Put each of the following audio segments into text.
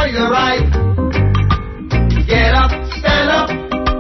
your right. Get up, stand up.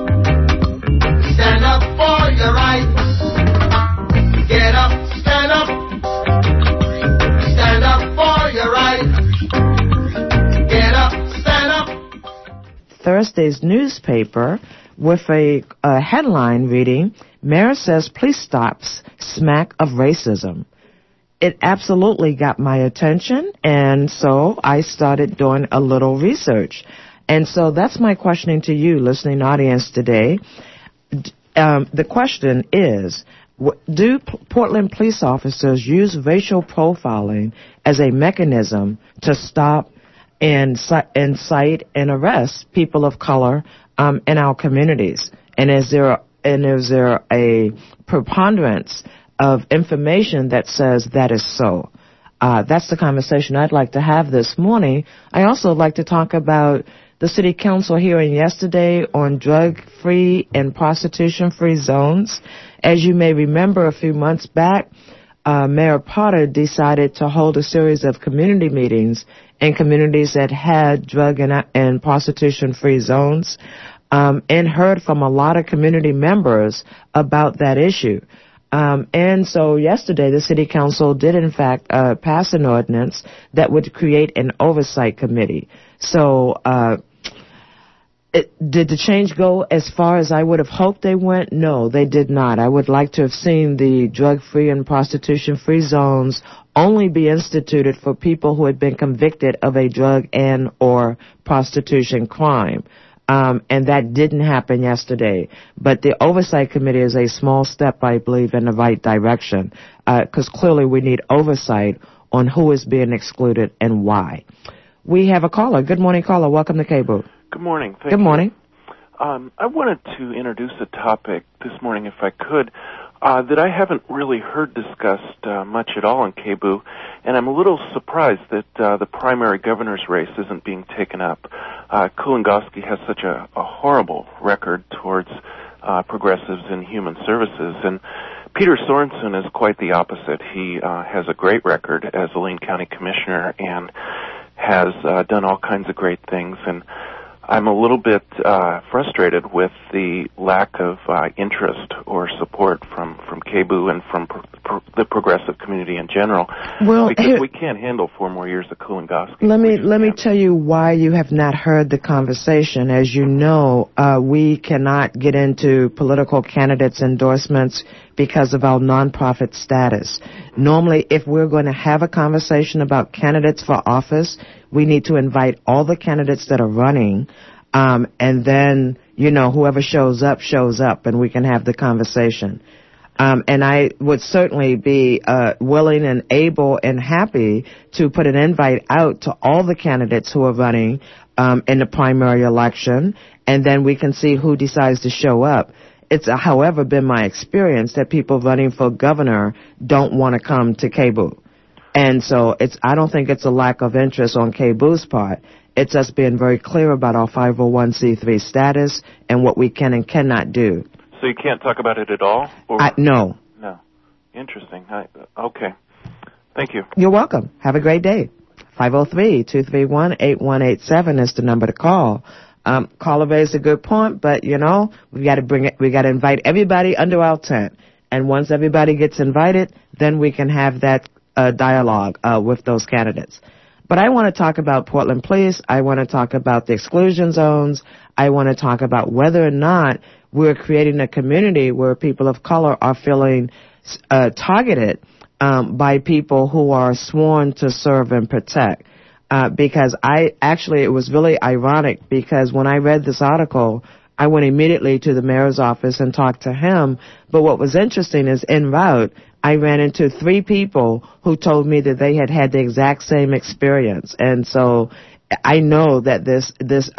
Stand up for your right. Get up, stand up. Stand up for your right. Get up, stand up. Thursday's newspaper with a headline reading, Mayor says police stops smack of racism. It absolutely got my attention, and so I started doing a little research. And so that's my questioning to you, listening audience today. The question is, do Portland police officers use racial profiling as a mechanism to stop and incite and arrest people of color in our communities? And is there a preponderance of information that says that is so? That's the conversation I'd like to have this morning. I also like to talk about the City Council hearing yesterday on drug-free and prostitution-free zones. As you may remember, a few months back, Mayor Potter decided to hold a series of community meetings in communities that had drug and prostitution-free zones, and heard from a lot of community members about that issue. And so yesterday, the City Council did, in fact, pass an ordinance that would create an oversight committee. So did the change go as far as I would have hoped they went? No, they did not. I would like to have seen the drug-free and prostitution-free zones only be instituted for people who had been convicted of a drug and or prostitution crime. And that didn't happen yesterday. But the Oversight Committee is a small step, I believe, in the right direction, because clearly we need oversight on who is being excluded and why. We have a caller. Good morning, caller. Welcome to Cable. Good morning. Thank Good morning. you. I wanted to introduce a topic this morning, if I could, that I haven't really heard discussed much at all in KBOO, and I'm a little surprised that the primary governor's race isn't being taken up. Kulongoski has such a horrible record towards progressives in human services, and Peter Sorensen is quite the opposite. He has a great record as a Lane County Commissioner and has done all kinds of great things, and I'm a little bit frustrated with the lack of interest or support from KBOO and from the progressive community in general. Well, because we can't handle 4 more years of Kulongoski. Let me tell you why you have not heard the conversation. As you know, we cannot get into political candidates' endorsements because of our nonprofit status. Normally, if we're going to have a conversation about candidates for office, we need to invite all the candidates that are running, and then, whoever shows up, and we can have the conversation. And I would certainly be willing and able and happy to put an invite out to all the candidates who are running in the primary election, and then we can see who decides to show up. It's, however, been my experience that people running for governor don't want to come to KBOO. And so I don't think it's a lack of interest on KBOO's part. It's us being very clear about our 501c3 status and what we can and cannot do. So you can't talk about it at all? No. No. Interesting. Okay. Thank you. You're welcome. Have a great day. 503-231-8187 is the number to call. Caller raised a good point, but we got to invite everybody under our tent. And once everybody gets invited, then we can have that dialogue with those candidates. But I want to talk about Portland Police. I want to talk about the exclusion zones. I want to talk about whether or not we're creating a community where people of color are feeling targeted by people who are sworn to serve and protect. Because it was really ironic because when I read this article, I went immediately to the mayor's office and talked to him. But what was interesting is en route, I ran into 3 people who told me that they had the exact same experience. And so I know that this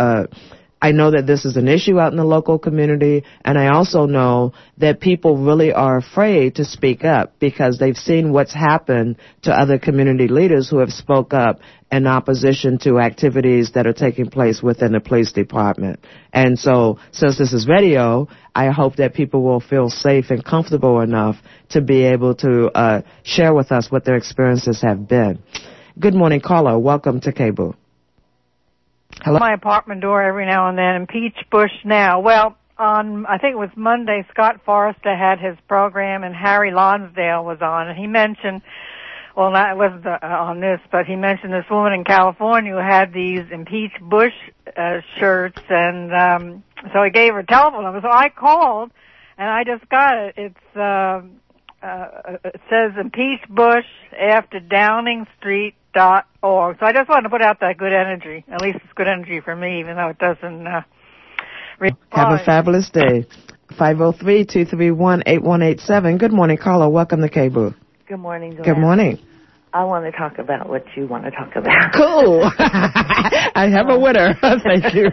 is an issue out in the local community, and I also know that people really are afraid to speak up because they've seen what's happened to other community leaders who have spoke up in opposition to activities that are taking place within the police department. And so, since this is radio, I hope that people will feel safe and comfortable enough to be able to share with us what their experiences have been. Good morning, caller. Welcome to KBOO. Hello? My apartment door every now and then, impeach Bush now. Well, on, I think it was Monday, Scott Forrester had his program and Harry Lonsdale was on, and he mentioned, well, not, it wasn't on this, but he mentioned this woman in California who had these impeach Bush shirts, and so he gave her a telephone number. So I called, and I just got it. It says impeach Bush after DowningStreet.org. So I just wanted to put out that good energy. At least it's good energy for me, even though it doesn't Have a fabulous day. 503-231-8187. Good morning, caller. Welcome to KBOO. Good morning, Joanne. Good morning. I want to talk about what you want to talk about. Cool. I have a winner. Thank you.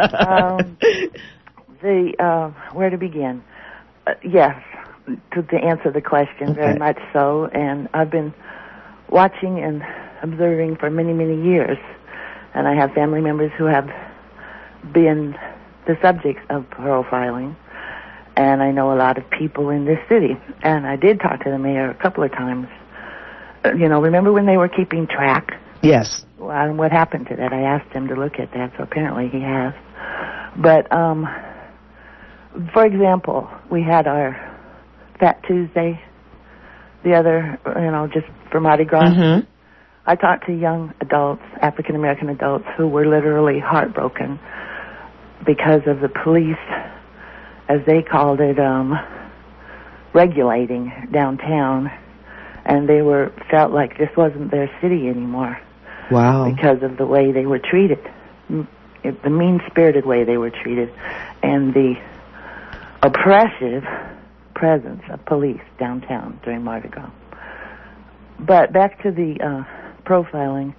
Where to begin? Yes, to answer the question, very much so. And I've been watching and observing for many, many years. And I have family members who have been the subjects of profiling. And I know a lot of people in this city. And I did talk to the mayor a couple of times. Remember when they were keeping track? Yes. Well, and what happened to that? I asked him to look at that, so apparently he has. But, for example, we had our Fat Tuesday, the other, just for Mardi Gras. Mm-hmm. I talked to young adults, African-American adults, who were literally heartbroken because of the police, as they called it, regulating downtown, and they felt like this wasn't their city anymore. Wow. Because of the way they were treated, the mean-spirited way they were treated, and the oppressive presence of police downtown during Mardi Gras. But back to the profiling,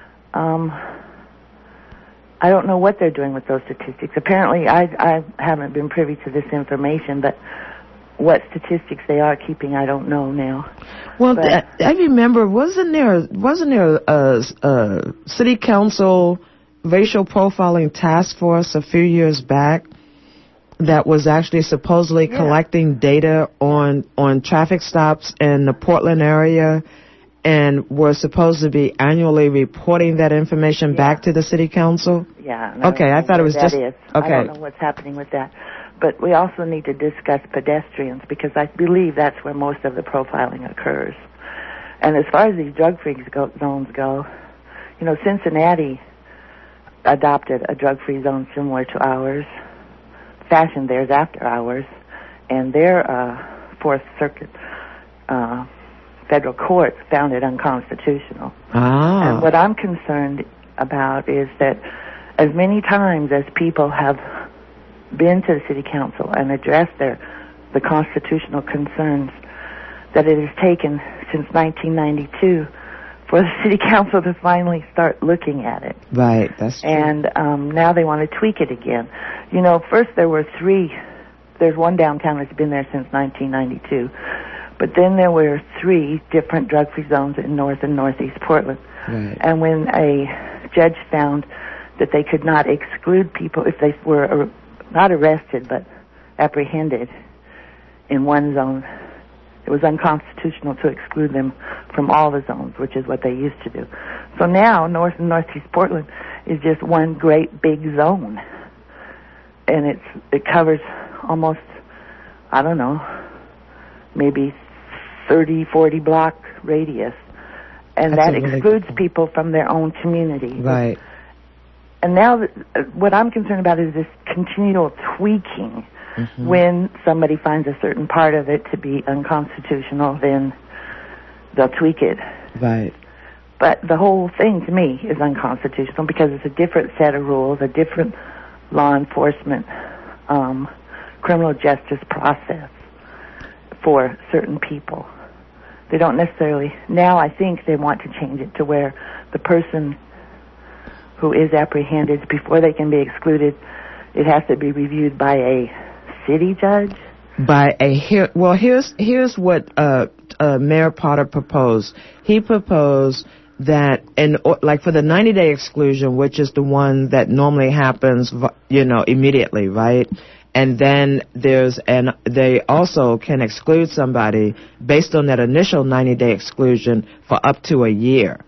I don't know what they're doing with those statistics. Apparently, I haven't been privy to this information, but what statistics they are keeping, I don't know now. Well, I remember, wasn't there a city council racial profiling task force a few years back that was actually supposedly collecting data on traffic stops in the Portland area, and were supposed to be annually reporting that information back to the city council? Yeah. Okay, I thought it was just... Okay. I don't know what's happening with that. But we also need to discuss pedestrians, because I believe that's where most of the profiling occurs. And as far as these drug-free zones go, Cincinnati adopted a drug-free zone similar to ours, fashioned theirs after ours, and their Fourth Circuit federal court found it unconstitutional. Ah. And what I'm concerned about is that as many times as people have been to the city council and addressed the constitutional concerns, that it has taken since 1992 for the city council to finally start looking at it. Right, that's true. And now they want to tweak it again. First there were there's one downtown that's been there since 1992, but then there were 3 different drug-free zones in North and Northeast Portland. Right. And when a judge found that they could not exclude people if they were not arrested but apprehended in one zone, it was unconstitutional to exclude them from all the zones, which is what they used to do. So now North and Northeast Portland is just one great big zone. And it covers almost, I don't know, maybe 30, 40 block radius. And That's that excludes people from their own community. Right. And now what I'm concerned about is this continual tweaking. Mm-hmm. When somebody finds a certain part of it to be unconstitutional, then they'll tweak it. Right. But the whole thing to me is unconstitutional because it's a different set of rules, a different law enforcement, criminal justice process for certain people. They don't necessarily, now I think they want to change it to where the person who is apprehended, before they can be excluded, it has to be reviewed by a city judge? Here's what Mayor Potter proposed. He proposed that, for the 90-day exclusion, which is the one that normally happens, immediately, right? And then they also can exclude somebody based on that initial 90-day exclusion for up to a year.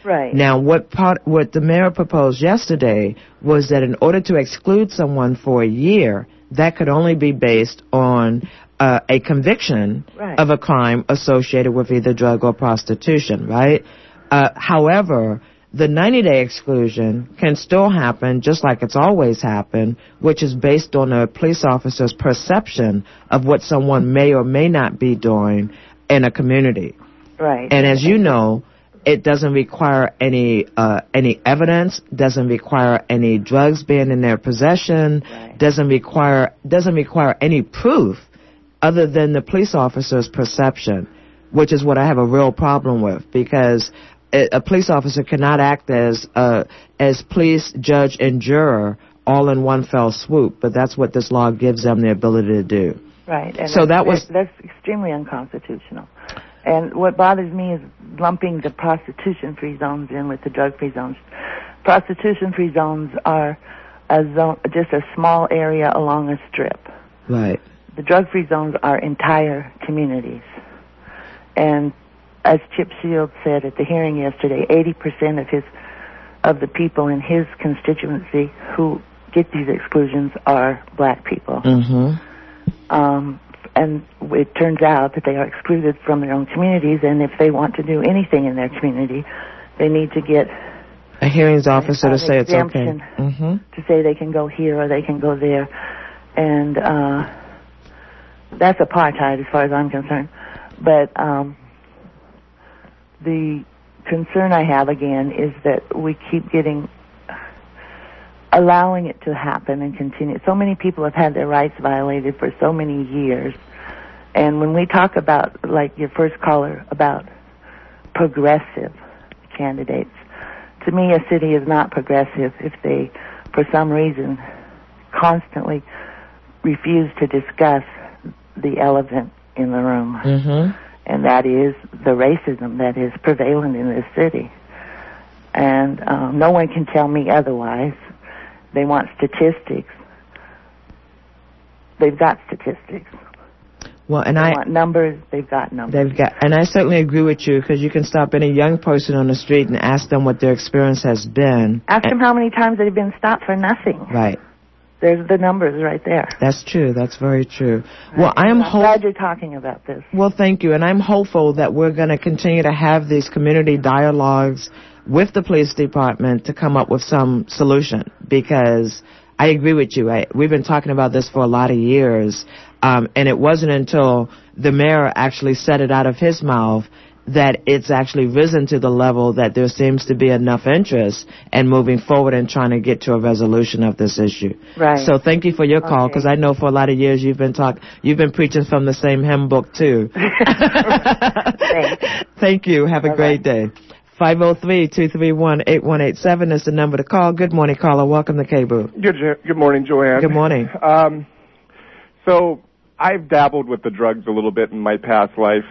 Right. Now, what the mayor proposed yesterday was that in order to exclude someone for a year, that could only be based on a conviction Right. of a crime associated with either drug or prostitution, right? However, the 90-day exclusion can still happen just like it's always happened, which is based on a police officer's perception of what someone may or may not be doing in a community. Right. And as you know, it doesn't require any evidence, doesn't require any drugs being in their possession, Right. doesn't require any proof other than the police officer's perception, which is what I have a real problem with, because a police officer cannot act as police, judge, and juror all in one fell swoop, but that's what this law gives them the ability to do. Right. And So that's extremely unconstitutional. And what bothers me is lumping the prostitution-free zones in with the drug-free zones. Prostitution-free zones are just a small area along a strip. Right. The drug-free zones are entire communities. And as Chip Shields said at the hearing yesterday, 80% of the people in his constituency who get these exclusions are black people. Mm-hmm. And it turns out that they are excluded from their own communities, and if they want to do anything in their community, they need to get a hearings officer to say it's okay. Mm-hmm. To say they can go here or they can go there. And that's apartheid as far as I'm concerned. But the concern I have, again, is that we keep allowing it to happen and continue. So many people have had their rights violated for so many years. And when we talk about, like your first caller, about progressive candidates, to me a city is not progressive if they, for some reason, constantly refuse to discuss the elephant in the room. Mm-hmm. And that is the racism that is prevalent in this city. And no one can tell me otherwise. They want statistics. They've got statistics. Well, and they want numbers. They've got numbers. And I certainly agree with you, because you can stop any young person on the street and ask them what their experience has been. Ask them how many times they've been stopped for nothing. Right. There's the numbers right there. That's true. That's very true. Right. Well, I'm glad you're talking about this. Well, thank you. And I'm hopeful that we're going to continue to have these community dialogues with the police department to come up with some solution, because I agree with you. We've been talking about this for a lot of years, and it wasn't until the mayor actually said it out of his mouth that it's actually risen to the level that there seems to be enough interest in moving forward and trying to get to a resolution of this issue. Right. So thank you for your call, because I know for a lot of years you've been preaching from the same hymn book too. Thanks. Thank you. Have a great day. 503-231-8187 is the number to call. Good morning, caller. Welcome to KBOO. Good morning, Joanne. Good morning. So I've dabbled with the drugs a little bit in my past lives,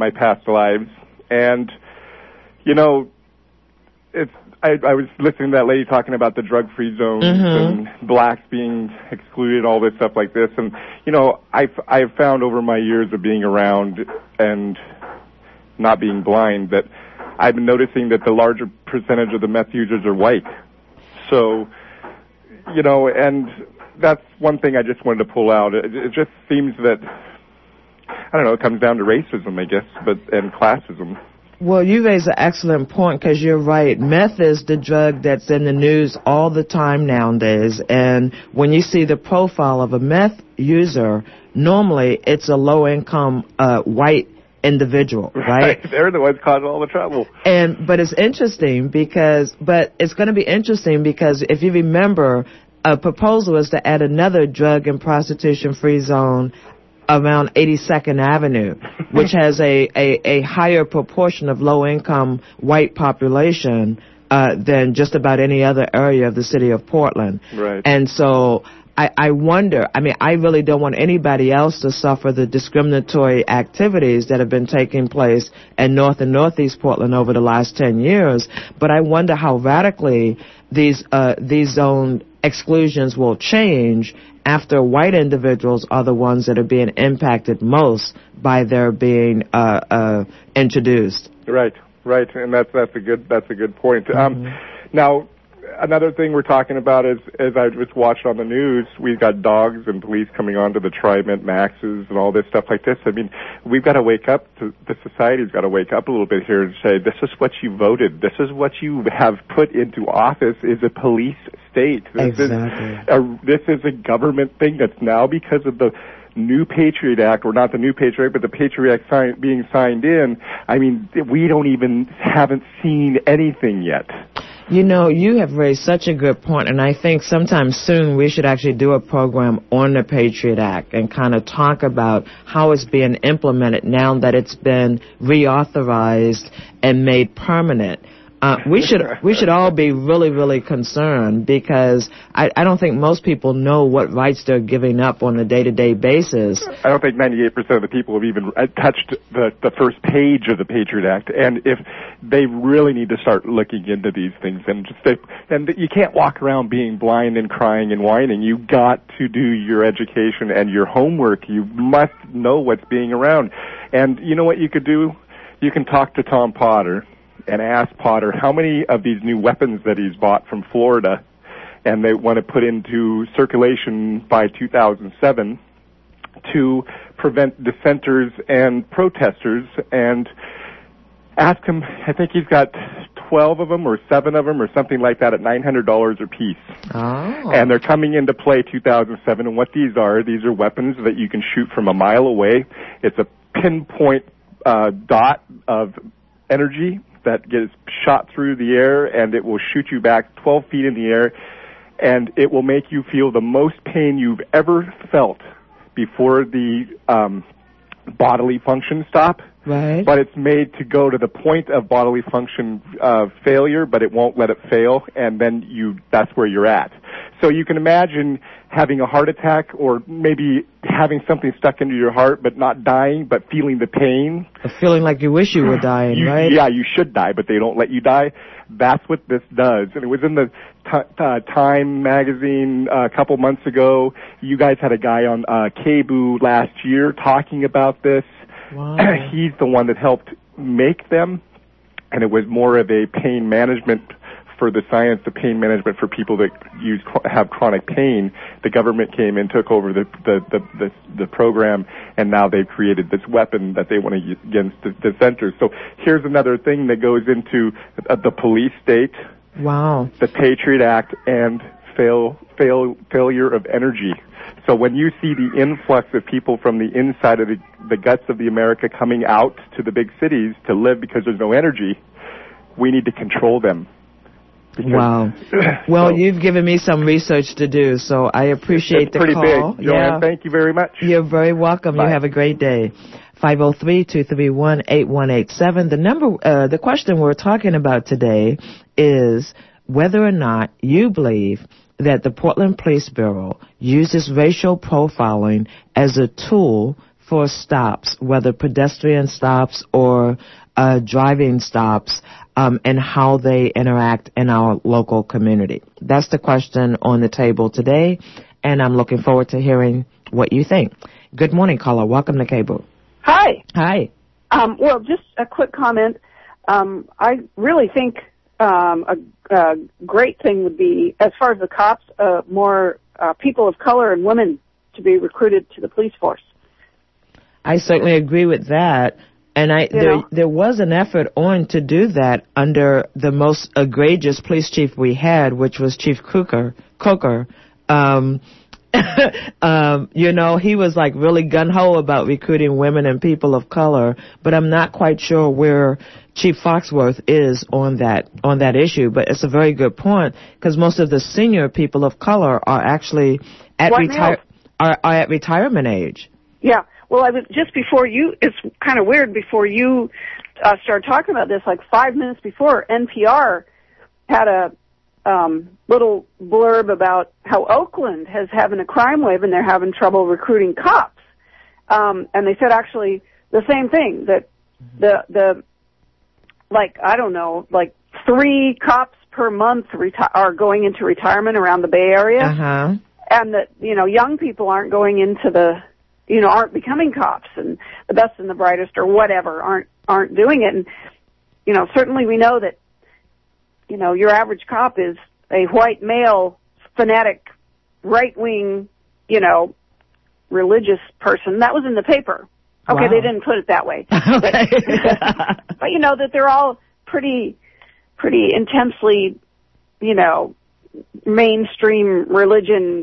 and you know, I was listening to that lady talking about the drug-free zones and blacks being excluded, all this stuff like this, and you know, I've found over my years of being around and not being blind that I've been noticing that the larger percentage of the meth users are white. So, you know, and that's one thing I just wanted to pull out. It just seems that, I don't know, it comes down to racism, I guess, and classism. Well, you raise an excellent point, because you're right. Meth is the drug that's in the news all the time nowadays. And when you see the profile of a meth user, normally it's a low-income white individual, right? They're the ones causing all the trouble. But it's interesting because if you remember, a proposal is to add another drug and prostitution free zone around 82nd Avenue, which has a higher proportion of low income white population than just about any other area of the city of Portland. Right. And so I wonder, I really don't want anybody else to suffer the discriminatory activities that have been taking place in North and Northeast Portland over the last 10 years, but I wonder how radically these zone exclusions will change after white individuals are the ones that are being impacted most by their being introduced. Right. Right, and that's a good point. Now, another thing we're talking about is, as I just watched on the news, we've got dogs and police coming onto the TriMet Maxes and all this stuff like this. I mean, we've got to wake up. The society's got to wake up a little bit here and say, this is what you voted. This is what you have put into office is a police state. This is a government thing that's now because of the new Patriot Act, or not the new Patriot Act, but the Patriot Act being signed in. I mean, we haven't seen anything yet. You know, you have raised such a good point, and I think sometime soon we should actually do a program on the Patriot Act and kind of talk about how it's being implemented now that it's been reauthorized and made permanent. We should all be really, really concerned because I don't think most people know what rights they're giving up on a day-to-day basis. I don't think 98% of the people have even touched the first page of the Patriot Act, and if they really need to start looking into these things, and you can't walk around being blind and crying and whining. You got to do your education and your homework. You must know what's being around, and you know what you could do? You can talk to Tom Potter and ask Potter how many of these new weapons that he's bought from Florida and they want to put into circulation by 2007 to prevent dissenters and protesters, and ask him, I think he's got 12 of them or 7 of them or something like that at $900 a piece. Oh. And they're coming into play 2007, and what these are weapons that you can shoot from a mile away. It's a pinpoint dot of energy that gets shot through the air, and it will shoot you back 12 feet in the air, and it will make you feel the most pain you've ever felt before the bodily function stop. Right. But it's made to go to the point of bodily function failure, but it won't let it fail, and then that's where you're at. So you can imagine having a heart attack, or maybe having something stuck into your heart but not dying, but feeling the pain. Feeling like you wish you were dying, right? Yeah, you should die, but they don't let you die. That's what this does. And it was in the Time magazine a couple months ago. You guys had a guy on KBOO last year talking about this. Wow. He's the one that helped make them, and it was more of a pain management for the science of pain management for people that have chronic pain. The government came and took over the program, and now they've created this weapon that they want to use against dissenters. So here's another thing that goes into the police state. Wow. The Patriot Act and failure of energy. So when you see the influx of people from the inside of the guts of the America coming out to the big cities to live because there's no energy, we need to control them. Wow. Well, you've given me some research to do, so I appreciate the call. It's pretty big. Joanne, thank you very much. You're very welcome. Bye. You have a great day. 503-231-8187. The question we're talking about today is whether or not you believe that the Portland Police Bureau uses racial profiling as a tool for stops, whether pedestrian stops or driving stops, and how they interact in our local community. That's the question on the table today, and I'm looking forward to hearing what you think. Good morning, caller. Welcome to KBOO. Hi. Hi. Well, just a quick comment. I really think a great thing would be, as far as the cops, more people of color and women to be recruited to the police force. I certainly agree with that. And there was an effort on to do that under the most egregious police chief we had, which was Chief Coker. He was like really gung-ho about recruiting women and people of color, but I'm not quite sure where Chief Foxworth is on that issue. But it's a very good point, because most of the senior people of color are actually at retirement age. Yeah. Well, I was just before you. It's kind of weird. Before you started talking about this, like 5 minutes before, NPR had a little blurb about how Oakland has having a crime wave and they're having trouble recruiting cops. And they said actually the same thing, that the 3 cops per month are going into retirement around the Bay Area, and that young people aren't going into aren't becoming cops, and the best and the brightest or whatever aren't doing it. certainly we know that, your average cop is a white male, fanatic, right-wing, religious person. That was in the paper. Okay, Wow. They didn't put it that way. Okay. But that they're all pretty intensely, mainstream religion,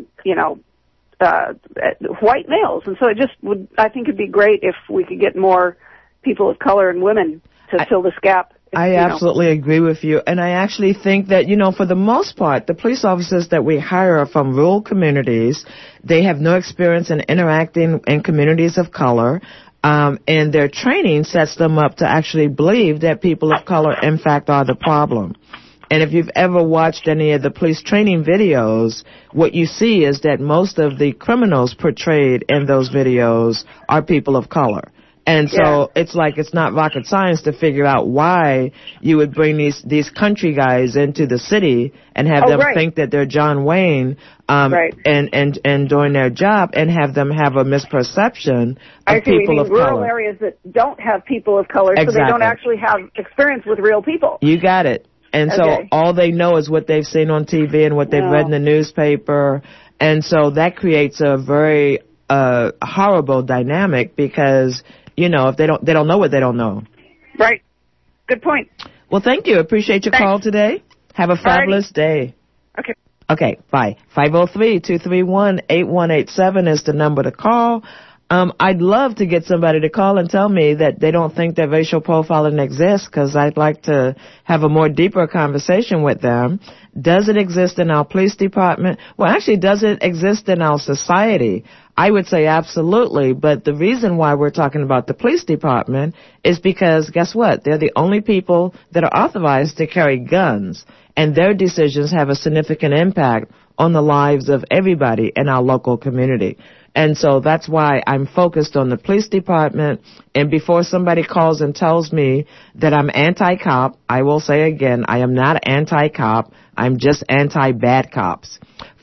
white males. And so I think it'd be great if we could get more people of color and women to fill this gap. I absolutely agree with you. And I actually think that, for the most part, the police officers that we hire are from rural communities. They have no experience in interacting in communities of color. And their training sets them up to actually believe that people of color, in fact, are the problem. And if you've ever watched any of the police training videos, what you see is that most of the criminals portrayed in those videos are people of color. And so it's like it's not rocket science to figure out why you would bring these country guys into the city and have them think that they're John Wayne and doing their job, and have them have a misperception of people of color. Rural areas that don't have people of color, so they don't actually have experience with real people. You got it. And so all they know is what they've seen on TV and what they've read in the newspaper. And so that creates a very horrible dynamic because, if they don't know what they don't know. Right. Good point. Well, thank you. Appreciate your call today. Have a fabulous day. Okay. Okay, bye. 503-231-8187 is the number to call. I'd love to get somebody to call and tell me that they don't think that racial profiling exists, because I'd like to have a more deeper conversation with them. Does it exist in our police department? Well, actually, does it exist in our society? I would say absolutely, but the reason why we're talking about the police department is because, guess what? They're the only people that are authorized to carry guns, and their decisions have a significant impact on the lives of everybody in our local community. And so that's why I'm focused on the police department. And before somebody calls and tells me that I'm anti-cop, I will say again, I am not anti-cop. I'm just anti-bad cops.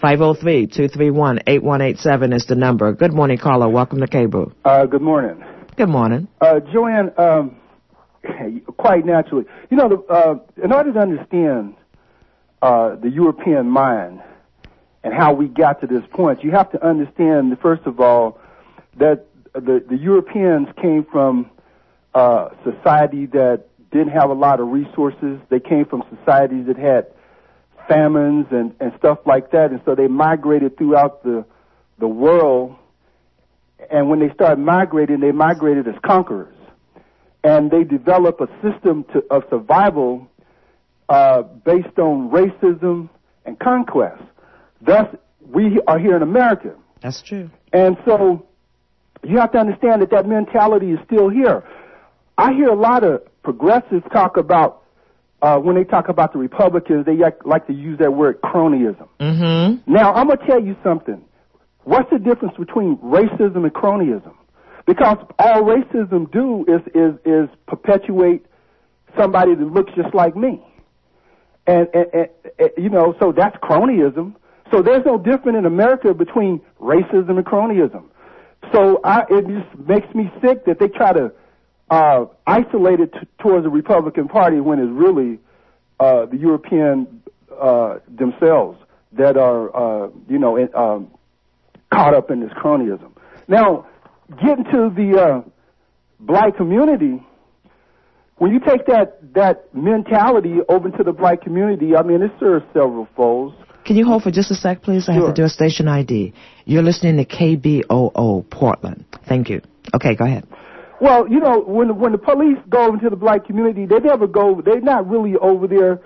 503-231-8187 is the number. Good morning, caller. Welcome to KBOO. Good morning. Good morning. Joanne, quite naturally, in order to understand the European mind and how we got to this point, you have to understand, first of all, that the Europeans came from a society that didn't have a lot of resources. They came from societies that had famines and stuff like that, and so they migrated throughout the world. And when they started migrating, they migrated as conquerors, and they developed a system of survival based on racism and conquest. Thus, we are here in America. That's true. And so you have to understand that mentality is still here. I hear a lot of progressives talk about, when they talk about the Republicans, they like to use that word cronyism. Mm-hmm. Now, I'm going to tell you something. What's the difference between racism and cronyism? Because all racism do is perpetuate somebody that looks just like me. And so that's cronyism. So there's no difference in America between racism and cronyism. So it just makes me sick that they try to isolate it towards the Republican Party when it's really the European themselves that are, caught up in this cronyism. Now, getting to the black community, when you take that mentality over to the black community, I mean, it serves several foes. Can you hold for just a sec, please? I have to do a station ID. You're listening to KBOO Portland. Thank you. Okay, go ahead. Well, when the police go into the black community, they're not really over there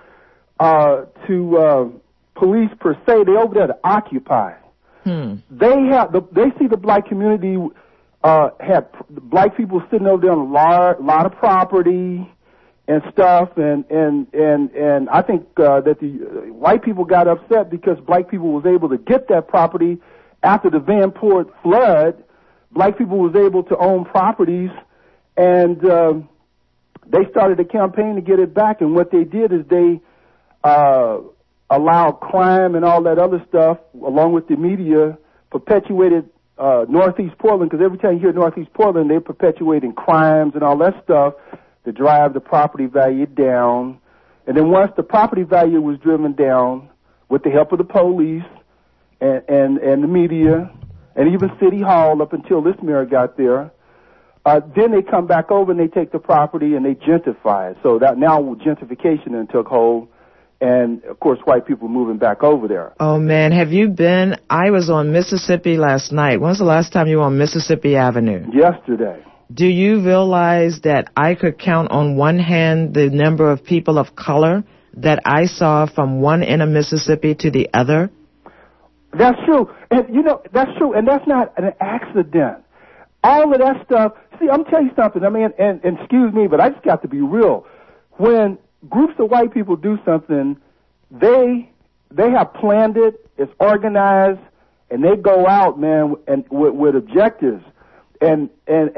to police per se. They're over there to occupy. They see the black community have black people sitting over there on a lot of property and stuff, and I think that the white people got upset because black people was able to get that property after the Vanport flood. Black people was able to own properties, and they started a campaign to get it back. And what they did is they allowed crime and all that other stuff, along with the media, perpetuated Northeast Portland, because every time you hear Northeast Portland, they're perpetuating crimes and all that stuff. to drive the property value down. And then once the property value was driven down, with the help of the police and the media and even City Hall up until this mayor got there, then they come back over and they take the property and they gentrify it. So that now gentrification then took hold. And, of course, white people moving back over there. Oh, man, have you been? I was on Mississippi last night. When's the last time you were on Mississippi Avenue? Yesterday. Do you realize that I could count on one hand the number of people of color that I saw from one end of Mississippi to the other? That's true. And, you know, that's true. And that's not an accident. All of that stuff. See, I'm telling you something. I mean, and excuse me, but I just got to be real. When groups of white people do something, they have planned it, it's organized, and they go out, man, and with objectives. And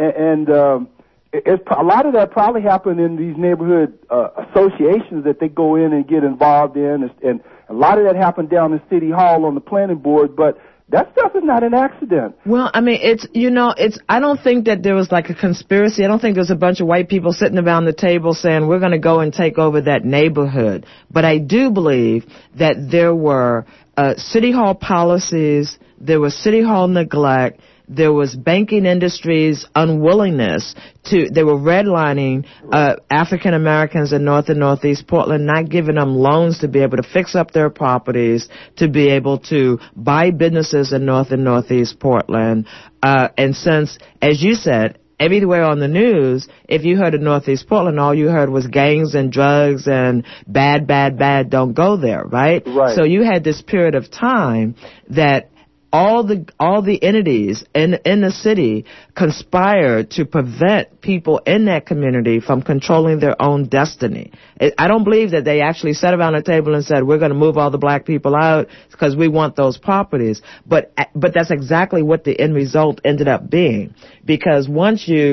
it's a lot of that probably happened in these neighborhood associations that they go in and get involved in, and a lot of that happened down in City Hall on the planning board, but that stuff is not an accident. Well, I mean, I don't think that there was like a conspiracy. I don't think there's a bunch of white people sitting around the table saying, we're going to go and take over that neighborhood. But I do believe that there were City Hall policies, there was City Hall neglect, there was banking industry's unwillingness they were redlining African Americans in North and Northeast Portland, not giving them loans to be able to fix up their properties, to be able to buy businesses in North and Northeast Portland. And since, as you said, everywhere on the news, if you heard of Northeast Portland, all you heard was gangs and drugs and bad, don't go there, right? Right. So you had this period of time that all the entities in the city conspired to prevent people in that community from controlling their own destiny. I don't believe that they actually sat around a table and said, we're going to move all the black people out because we want those properties. But that's exactly what the end result ended up being. Because once you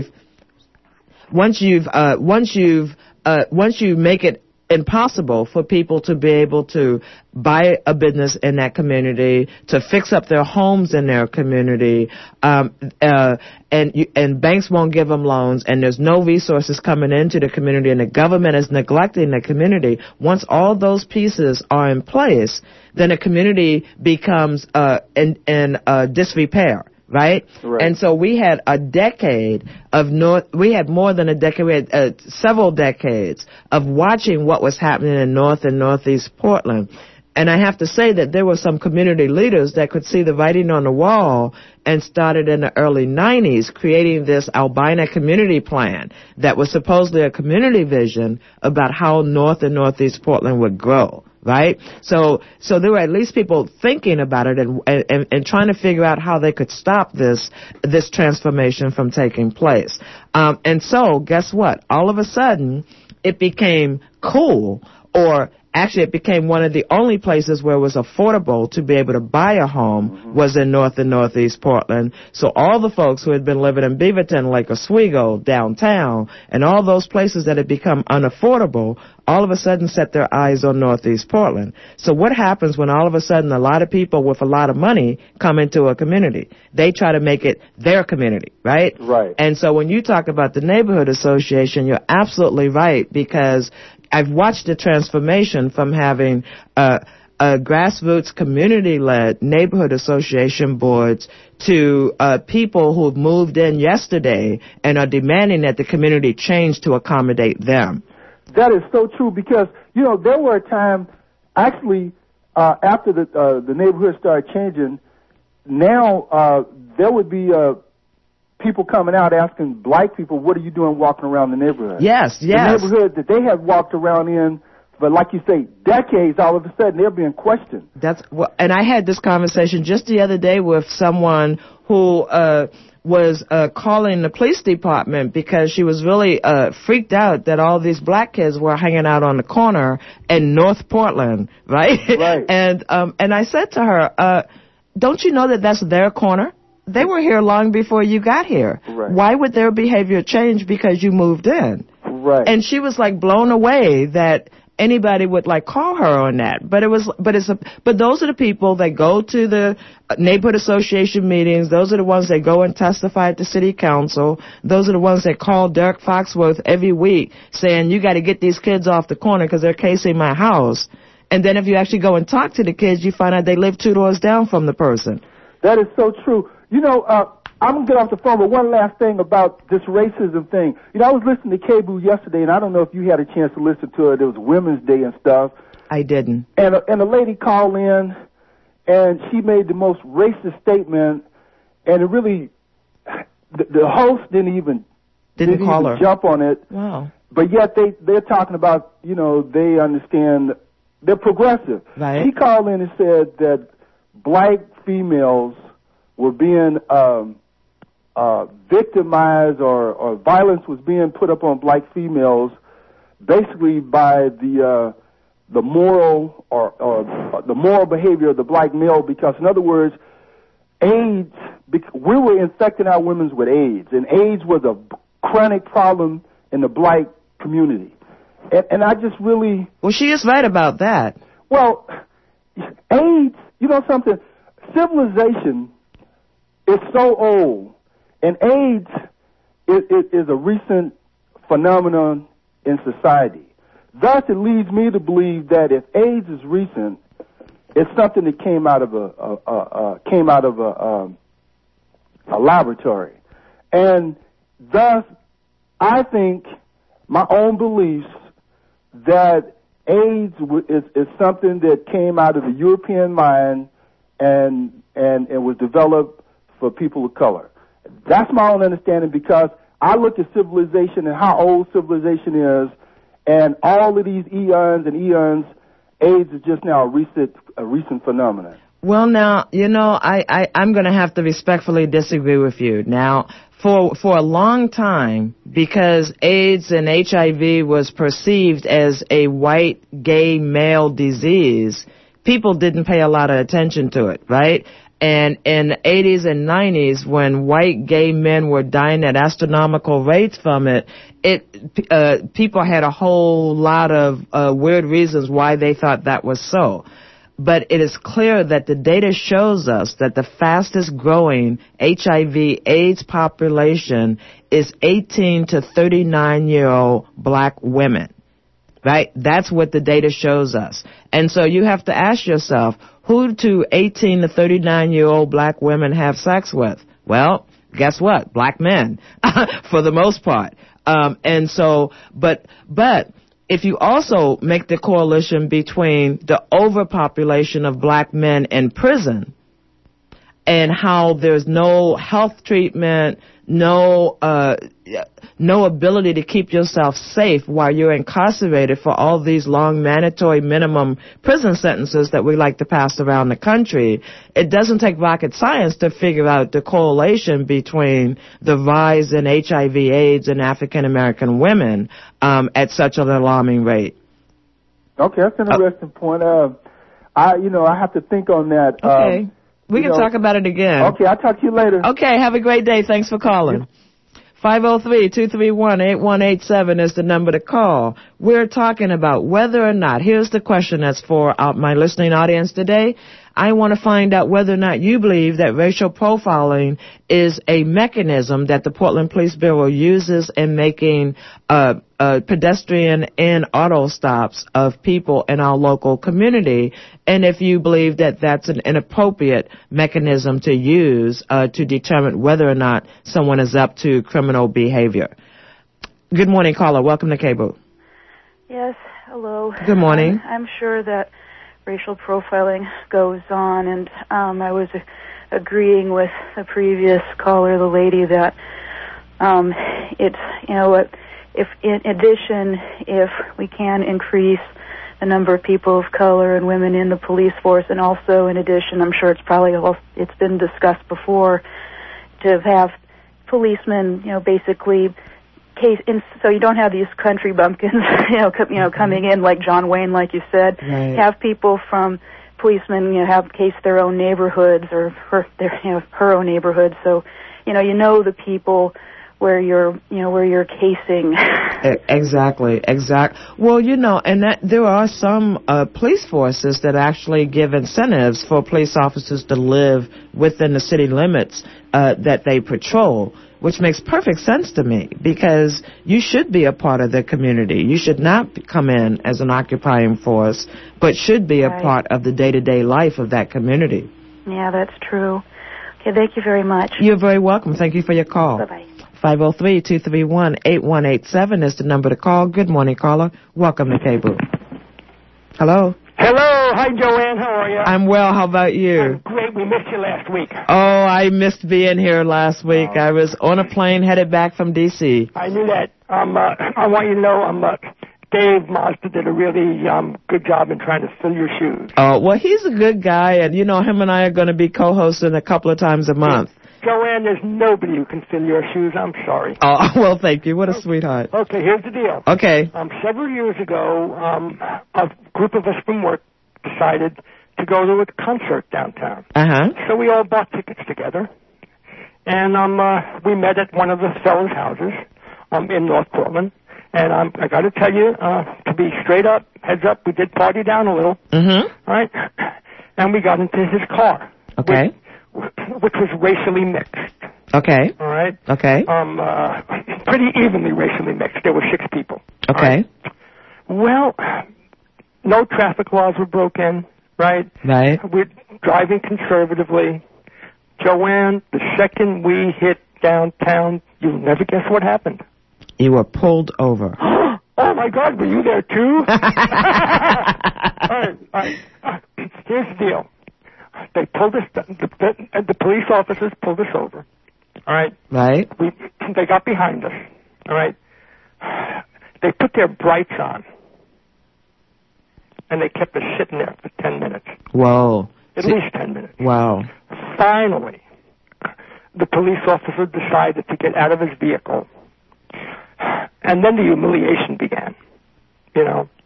make it impossible for people to be able to buy a business in that community, to fix up their homes in their community, and banks won't give them loans, and there's no resources coming into the community, and the government is neglecting the community. Once all those pieces are in place, then a community becomes in disrepair. Right? And so we had a decade we had more than a decade, we had several decades of watching what was happening in North and Northeast Portland. And I have to say that there were some community leaders that could see the writing on the wall and started in the early 90s creating this Albina community plan that was supposedly a community vision about how North and Northeast Portland would grow. Right? So there were at least people thinking about it and trying to figure out how they could stop this transformation from taking place. And so, guess what? All of a sudden, it became cool, or actually it became one of the only places where it was affordable to be able to buy a home was in North and Northeast Portland. So all the folks who had been living in Beaverton, Lake Oswego, downtown, and all those places that had become unaffordable, all of a sudden set their eyes on Northeast Portland. So what happens when all of a sudden a lot of people with a lot of money come into a community? They try to make it their community, right? Right. And so when you talk about the neighborhood association, you're absolutely right, because I've watched the transformation from having a grassroots community-led neighborhood association boards to people who've moved in yesterday and are demanding that the community change to accommodate them. That is so true, because, you know, there were a time, actually, after the neighborhood started changing, now there would be people coming out asking black people, what are you doing walking around the neighborhood? Yes. The neighborhood that they have walked around in for, like you say, decades, all of a sudden they're being questioned. And I had this conversation just the other day with someone who was calling the police department because she was really freaked out that all these black kids were hanging out on the corner in North Portland, right? Right. And I said to her, don't you know that that's their corner? They were here long before you got here. Right. Why would their behavior change because you moved in? Right. And she was like blown away that anybody would like call her on that. But those are the people that go to the neighborhood association meetings. Those are the ones that go and testify at the city council. Those are the ones that call Derek Foxworth every week saying, you got to get these kids off the corner because they're casing my house. And then if you actually go and talk to the kids, you find out they live 2 doors down from the person. That is so true. You know, I'm going to get off the phone, but one last thing about this racism thing. You know, I was listening to KBOO yesterday, and I don't know if you had a chance to listen to it. It was Women's Day and stuff. I didn't. And a lady called in, and she made the most racist statement, and it really, the host didn't even jump on it. Wow. But yet they're talking about, you know, they understand, they're progressive. Right. She called in and said that black females were being victimized or violence was being put up on black females basically by the moral or the moral behavior of the black male, because in other words, AIDS, we were infecting our women with AIDS, and AIDS was a chronic problem in the black community. And I just really... Well, she is right about that. Well, AIDS, you know something, civilization is so old, and AIDS is a recent phenomenon in society. Thus, it leads me to believe that if AIDS is recent, it's something that came out of a laboratory, and thus, I think my own beliefs that AIDS is something that came out of the European mind and was developed for people of color. That's my own understanding, because I look at civilization and how old civilization is, and all of these eons and eons, AIDS is just now a recent phenomenon. Well, now, you know, I'm going to have to respectfully disagree with you. Now, for a long time, because AIDS and HIV was perceived as a white gay male disease, people didn't pay a lot of attention to it, right? And in the 80s and 90s, when white gay men were dying at astronomical rates from it, people had a whole lot of weird reasons why they thought that was so. But it is clear that the data shows us that the fastest growing HIV AIDS population is 18 to 39-year-old black women, right? That's what the data shows us. And so you have to ask yourself, who do 18 to 39-year-old black women have sex with? Well, guess what? Black men, for the most part. And so, but if you also make the correlation between the overpopulation of black men in prison and how there's no health treatment, no ability to keep yourself safe while you're incarcerated for all these long mandatory minimum prison sentences that we like to pass around the country, it doesn't take rocket science to figure out the correlation between the rise in HIV AIDS in African American women at such an alarming rate. Okay, that's an interesting point. I have to think on that. Okay. We can talk about it again. Okay, I'll talk to you later. Okay, have a great day. Thanks for calling. 503-231-8187 is the number to call. We're talking about whether or not, here's the question that's for my listening audience today. I want to find out whether or not you believe that racial profiling is a mechanism that the Portland Police Bureau uses in making pedestrian and auto stops of people in our local community, and if you believe that that's an inappropriate mechanism to use to determine whether or not someone is up to criminal behavior. Good morning, caller. Welcome to KBOO. Yes, hello. Good morning. I'm sure that racial profiling goes on, and I was agreeing with the previous caller, the lady, that it's, you know, if in addition, if we can increase the number of people of color and women in the police force, and also in addition, I'm sure it's been discussed before, to have policemen, you know, basically so you don't have these country bumpkins, coming in like John Wayne, like you said. Right. Have people from policemen, have case their own neighborhoods or her own neighborhood. So, you know the people where you're casing. Exactly. Well, and that there are some police forces that actually give incentives for police officers to live within the city limits that they patrol, which makes perfect sense to me, because you should be a part of the community. You should not come in as an occupying force, but should be a part of the day-to-day life of that community. Yeah, that's true. Okay, thank you very much. You're very welcome. Thank you for your call. Bye-bye. 503-231-8187 is the number to call. Good morning, caller. Welcome to KBOO. Hello. Hello. Hi, Joanne. How are you? I'm well. How about you? I'm great. We missed you last week. Oh, I missed being here last week. I was on a plane headed back from D.C. I knew that. I want you to know Dave Mazda did a really good job in trying to fill your shoes. Oh, well, he's a good guy, and, him and I are going to be co-hosting a couple of times a month. Joanne, there's nobody who can fill your shoes. I'm sorry. Oh, well, thank you. What a sweetheart. Okay, here's the deal. Okay. Several years ago, a group of us from work decided to go to a concert downtown. Uh-huh. So we all bought tickets together, and we met at one of the fellas' houses in North Portland. And I got to tell you, to be straight up, heads up, we did party down a little. Mm-hmm. Right? And we got into his car. Okay. Which was racially mixed. Okay. All right? Okay. Pretty evenly racially mixed. There were 6 people. Okay. Right? Well, no traffic laws were broken, right? Right. We're driving conservatively. Joanne, the second we hit downtown, you'll never guess what happened. You were pulled over. Oh, my God, were you there, too? All right. Here's the deal. They pulled us, the police officers pulled us over. All right? Right. They got behind us. All right? They put their brights on. And they kept us sitting there for 10 minutes. Whoa. At least 10 minutes. Wow. Finally, the police officer decided to get out of his vehicle. And then the humiliation began. He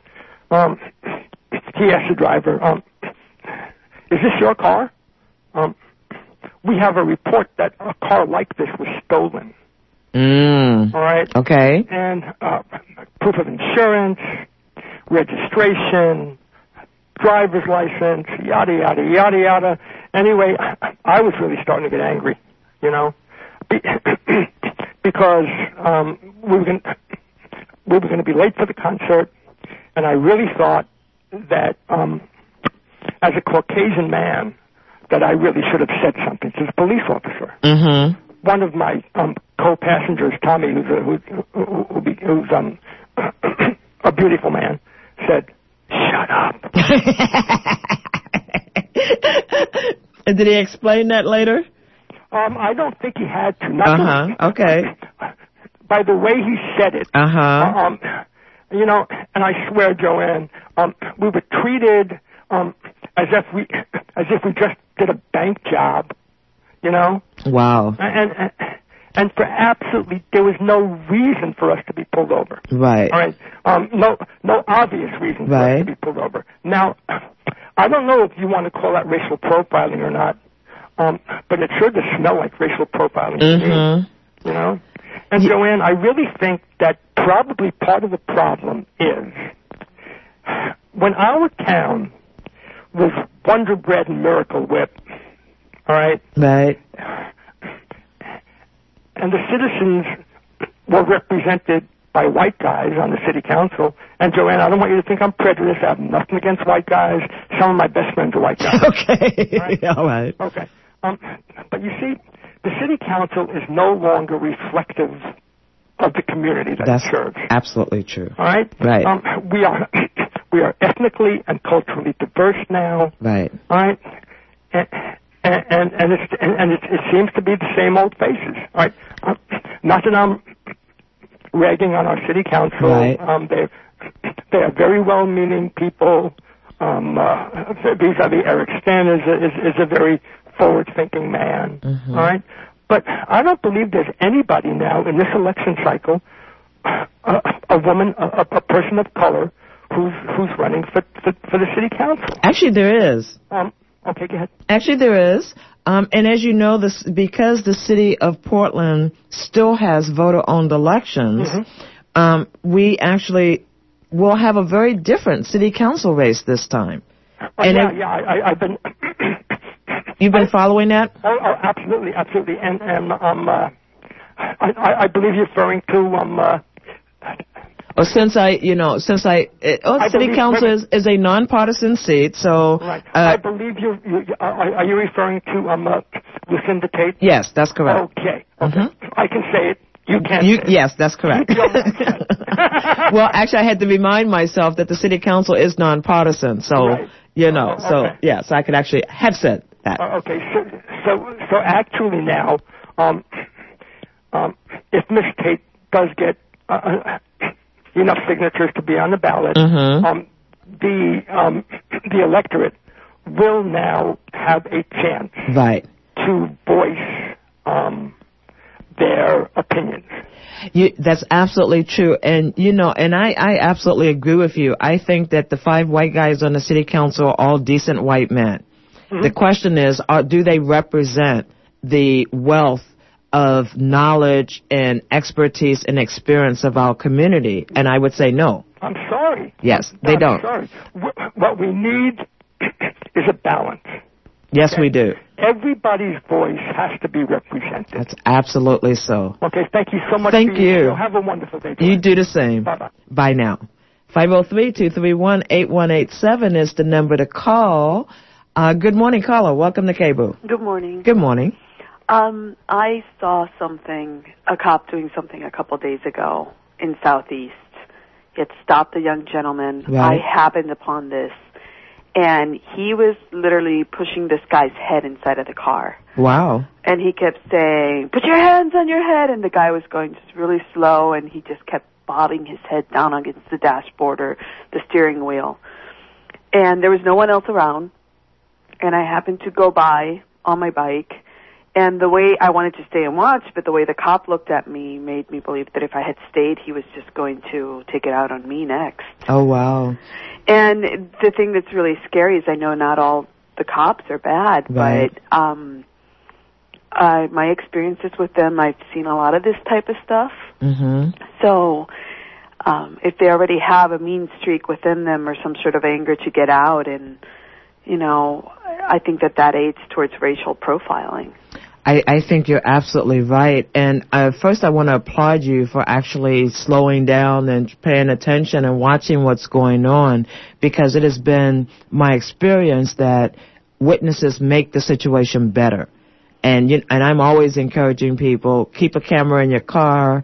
asked the driver, is this your car? We have a report that a car like this was stolen. All right? Okay. And proof of insurance, registration, driver's license, yada, yada, yada, yada. Anyway, I was really starting to get angry, because we were going to be late for the concert, and I really thought that as a Caucasian man, that I really should have said something to the police officer. Mm-hmm. One of my co-passengers, Tommy, who's a beautiful man, said, "Shut up." And did he explain that later? I don't think he had to. Okay. By the way he said it. And I swear, Joanne, we were treated as if we just did a bank job, Wow. And for absolutely, there was no reason for us to be pulled over. Right. All right. No obvious reason for us to be pulled over. Now, I don't know if you want to call that racial profiling or not, but it sure does smell like racial profiling to me. And Joanne, I really think that probably part of the problem is when our town was Wonder Bread and Miracle Whip, all right? Right. And the citizens were represented by white guys on the city council. And Joanne, I don't want you to think I'm prejudiced. I have nothing against white guys. Some of my best friends are white guys. Okay. Right? All right. Okay. But you see, the city council is no longer reflective of the community that it serves. That's absolutely true. All right? Right. We are ethnically and culturally diverse now. Right. All right? And it seems to be the same old faces. All right? Not that I'm ragging on our city council. Right. They are very well-meaning people. Vis-a-vis Eric Stan is a very forward-thinking man. Mm-hmm. All right? But I don't believe there's anybody now in this election cycle, a woman, a person of color, who's running for the city council. Actually, there is. Okay, go ahead. Actually, there is. And as you know, because the city of Portland still has voter-owned elections, we actually will have a very different city council race this time. I've been... You've been following that? Oh, absolutely. And I believe you're referring to city council is a nonpartisan seat, so right. I believe are you referring to Lucinda Tate? Yes, that's correct. Okay. I can say it. You can't. Yes, that's correct. Well, actually, I had to remind myself that the city council is nonpartisan, so right. So yes, I could actually have said that. Okay, so actually now, if Miss Tate does get enough signatures to be on the ballot, the electorate will now have a chance to voice their opinions. That's absolutely true. And, and I absolutely agree with you. I think that the 5 white guys on the city council are all decent white men. The question is, do they represent the wealth of knowledge and expertise and experience of our community? And I would say no. I'm sorry. Yes, they don't. I'm sorry. What we need is a balance. Yes, we do. Everybody's voice has to be represented. That's absolutely so. Okay, thank you so much. Thank you. Have a wonderful day. You do the same. Bye-bye. Bye now. 503-231-8187 is the number to call. Good morning, caller. Welcome to KBOO. Good morning. Good morning. I saw a cop doing something a couple days ago in Southeast. He had stopped a young gentleman. Right. I happened upon this. And he was literally pushing this guy's head inside of the car. Wow. And he kept saying, "Put your hands on your head." And the guy was going just really slow, and he just kept bobbing his head down against the dashboard or the steering wheel. And there was no one else around. And I happened to go by on my bike. And the way I wanted to stay and watch, but the way the cop looked at me made me believe that if I had stayed, he was just going to take it out on me next. Oh, wow. And the thing that's really scary is I know not all the cops are bad, right. but my experiences with them, I've seen a lot of this type of stuff. So if they already have a mean streak within them or some sort of anger to get out, and, I think that aids towards racial profiling. I think you're absolutely right. And first I want to applaud you for actually slowing down and paying attention and watching what's going on, because it has been my experience that witnesses make the situation better. And I'm always encouraging people, keep a camera in your car.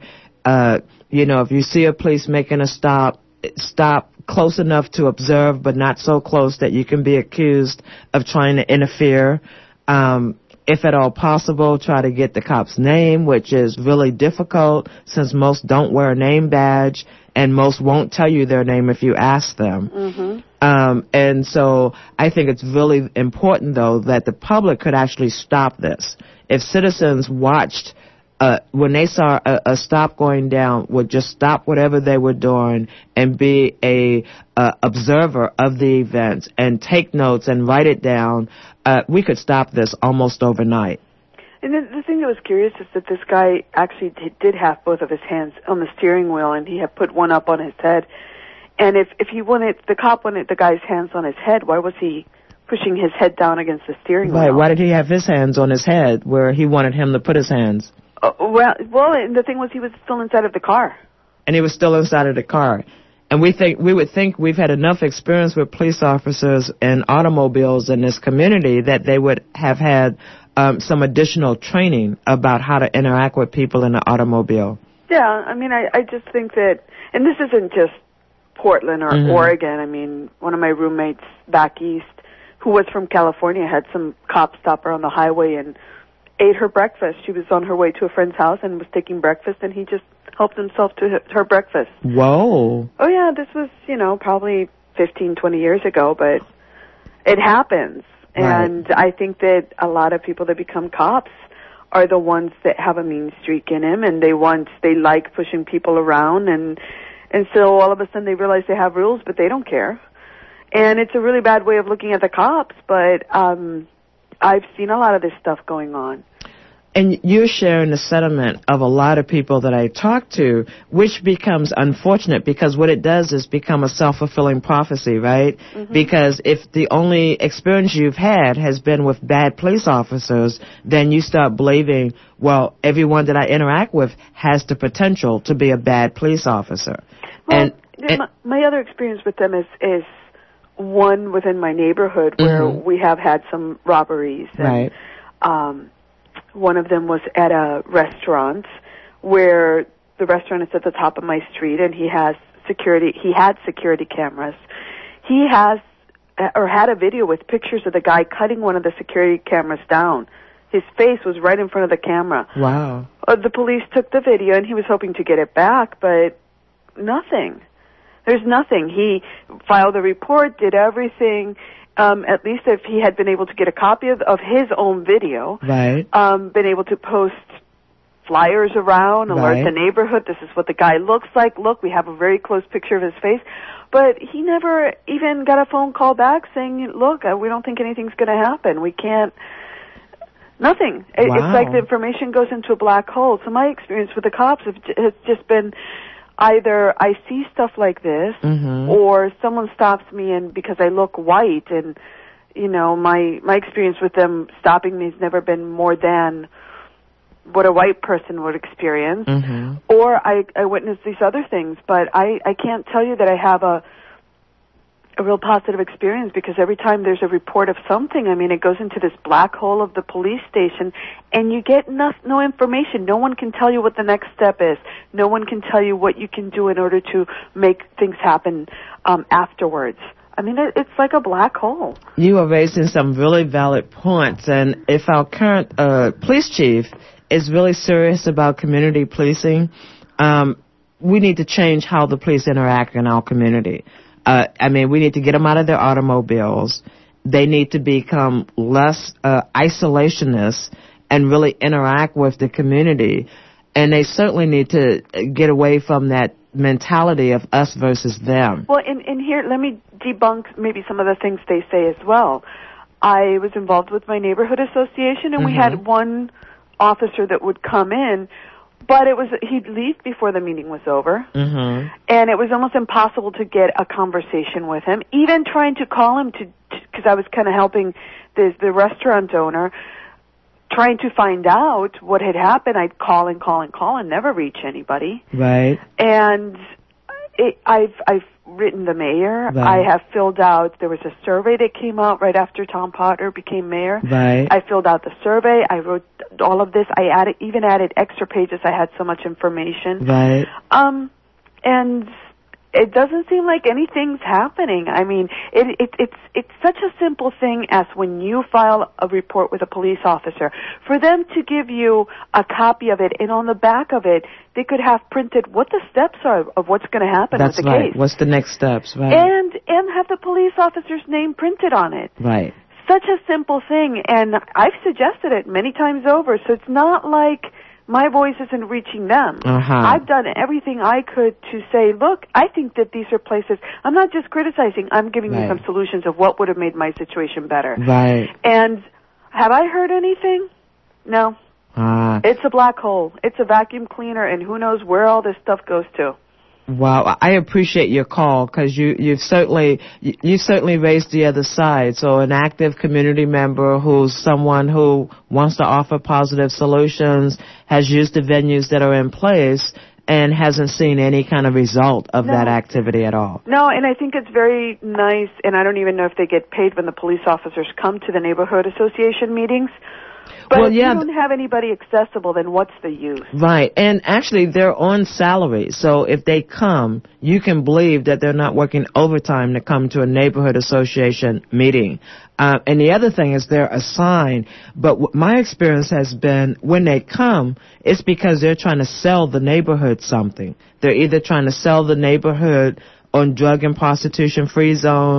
If you see a police making a stop close enough to observe, but not so close that you can be accused of trying to interfere. If at all possible, try to get the cop's name, which is really difficult since most don't wear a name badge and most won't tell you their name if you ask them. And so I think it's really important, though, that the public could actually stop this. If citizens watched when they saw a stop going down, would just stop whatever they were doing and be a observer of the events and take notes and write it down, we could stop this almost overnight. And the thing that was curious is that this guy actually did have both of his hands on the steering wheel, and he had put one up on his head. And if the cop wanted the guy's hands on his head, why was he pushing his head down against the steering wheel? Right. Why did he have his hands on his head where he wanted him to put his hands? Well, and the thing was, he was still inside of the car. And he was still inside of the car. And we would think we've had enough experience with police officers and automobiles in this community that they would have had some additional training about how to interact with people in the automobile. Yeah, I mean, I just think that, and this isn't just Portland or Oregon. I mean, one of my roommates back east, who was from California, had some cops stop her on the highway and ate her breakfast. She was on her way to a friend's house and was taking breakfast, and he just helped himself to her breakfast. Whoa. Oh, yeah, this was, probably 15, 20 years ago, but it happens. Right. And I think that a lot of people that become cops are the ones that have a mean streak in them, and they like pushing people around, and so all of a sudden they realize they have rules, but they don't care. And it's a really bad way of looking at the cops, but I've seen a lot of this stuff going on. And you're sharing the sentiment of a lot of people that I talk to, which becomes unfortunate because what it does is become a self-fulfilling prophecy, right? Mm-hmm. Because if the only experience you've had has been with bad police officers, then you start believing, well, everyone that I interact with has the potential to be a bad police officer. Well, my other experience with them is one within my neighborhood where mm-hmm. we have had some robberies. And, right. One of them was at a restaurant where the restaurant is at the top of my street and he had security cameras. He had a video with pictures of the guy cutting one of the security cameras down. His face was right in front of the camera. Wow. The police took the video and he was hoping to get it back, but nothing. There's nothing. He filed a report, did everything. At least if he had been able to get a copy of his own video, right. Been able to post flyers around, alert right. the neighborhood, this is what the guy looks like, look, we have a very close picture of his face. But he never even got a phone call back saying, look, we don't think anything's going to happen. We can't, nothing. Wow. It's like the information goes into a black hole. So my experience with the cops has just been, either I see stuff like this, mm-hmm. or someone stops me and because I look white, and you know, my experience with them stopping me has never been more than what a white person would experience, mm-hmm. or I witness these other things, but I can't tell you that I have a real positive experience because every time there's a report of something, I mean, it goes into this black hole of the police station and you get no information. No one can tell you what the next step is. No one can tell you what you can do in order to make things happen afterwards. I mean, it's like a black hole. You are raising some really valid points, and if our current police chief is really serious about community policing, we need to change how the police interact in our community. I mean, we need to get them out of their automobiles. They need to become less isolationists and really interact with the community. And they certainly need to get away from that mentality of us versus them. Well, in here, let me debunk maybe some of the things they say as well. I was involved with my neighborhood association, and mm-hmm. we had one officer that would come in, but he'd leave before the meeting was over, mm-hmm. and it was almost impossible to get a conversation with him. Even trying to call him because I was kind of helping the restaurant owner, trying to find out what had happened. I'd call and never reach anybody. Right. And I've written the mayor. Right. I have filled out, there was a survey that came out right after Tom Potter became mayor. Right. I filled out the survey. I wrote all of this. I even added extra pages. I had so much information. Right. And it doesn't seem like anything's happening. I mean, it's such a simple thing as when you file a report with a police officer, for them to give you a copy of it, and on the back of it, they could have printed what the steps are of what's going to happen That's with the right. case. What's the next steps, right? And have the police officer's name printed on it. Right. Such a simple thing, and I've suggested it many times over, so it's not like my voice isn't reaching them. Uh-huh. I've done everything I could to say, look, I think that these are places, I'm not just criticizing, I'm giving you some solutions of what would have made my situation better. Right. And have I heard anything? No. It's a black hole. It's a vacuum cleaner, and who knows where all this stuff goes to. Wow, I appreciate your call because you've certainly raised the other side. So an active community member who's someone who wants to offer positive solutions, has used the venues that are in place, and hasn't seen any kind of result of that activity at all. No, and I think it's very nice, and I don't even know if they get paid when the police officers come to the neighborhood association meetings. But if you don't have anybody accessible, then what's the use? Right. And actually, they're on salary. So if they come, you can believe that they're not working overtime to come to a neighborhood association meeting. And the other thing is they're assigned. But my experience has been when they come, it's because they're trying to sell the neighborhood something. They're either trying to sell the neighborhood on drug and prostitution free zones,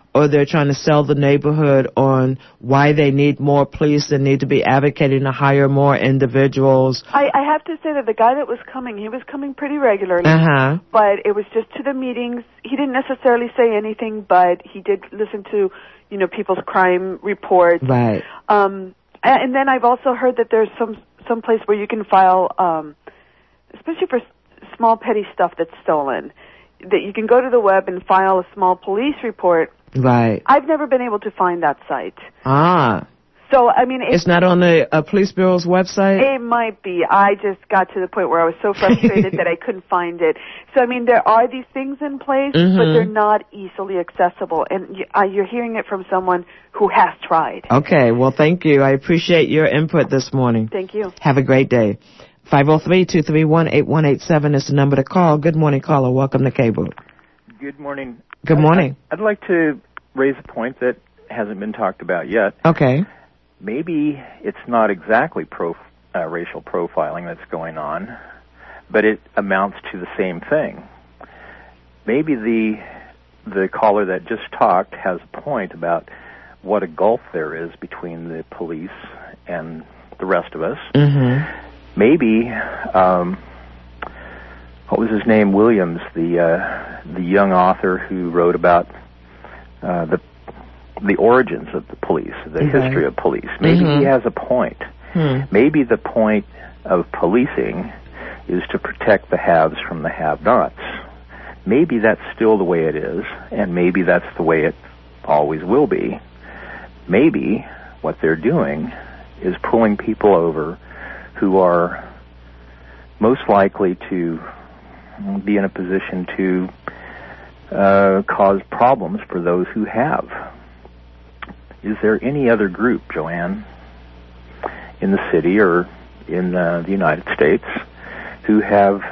or they're trying to sell the neighborhood on why they need more police and need to be advocating to hire more individuals. I have to say that the guy that was coming, he was coming pretty regularly, but it was just to the meetings. He didn't necessarily say anything, but he did listen to, people's crime reports. Right. And then I've also heard that there's some place where you can file, especially for small petty stuff that's stolen, that you can go to the web and file a small police report. Right. I've never been able to find that site. So, it's not on the Police Bureau's website? It might be. I just got to the point where I was so frustrated that I couldn't find it. So, there are these things in place, but they're not easily accessible. And you're hearing it from someone who has tried. Okay. Well, thank you. I appreciate your input this morning. Thank you. Have a great day. 503-231-8187 is the number to call. Good morning, caller. Welcome to KBOO. Good morning. Good morning. I'd like to raise a point that hasn't been talked about yet. Okay. Maybe it's not exactly racial profiling that's going on, but it amounts to the same thing. Maybe the caller that just talked has a point about what a gulf there is between the police and the rest of us. Maybe, what was his name? Williams, the young author who wrote about the origins of the police, the history of police. Maybe he has a point. Maybe the point of policing is to protect the haves from the have-nots. Maybe that's still the way it is, and maybe that's the way it always will be. Maybe what they're doing is pulling people over who are most likely to be in a position to cause problems for those who have. Is there any other group, Joanne, in the city or in the United States who have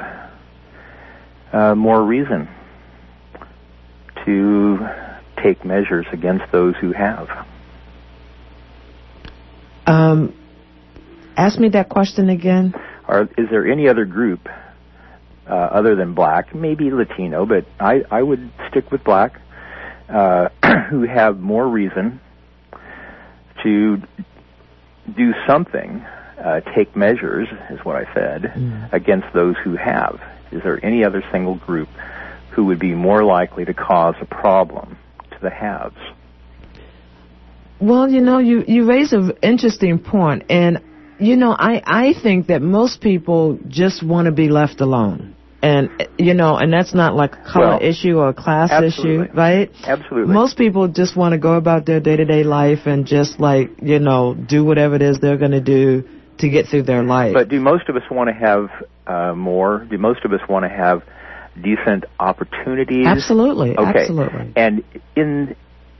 more reason to take measures against those who have? Ask me that question again. Is there any other group other than black, maybe Latino, but I would stick with black, who have more reason to do something, take measures, is what I said, against those who have? Is there any other single group who would be more likely to cause a problem to the haves? Well, you raise an interesting point, and, I think that most people just want to be left alone. And, and that's not like a color issue or a class issue, right? Absolutely. Most people just want to go about their day-to-day life and just do whatever it is they're going to do to get through their life. But do most of us want to have more? Do most of us want to have decent opportunities? Absolutely. Okay. Absolutely. And in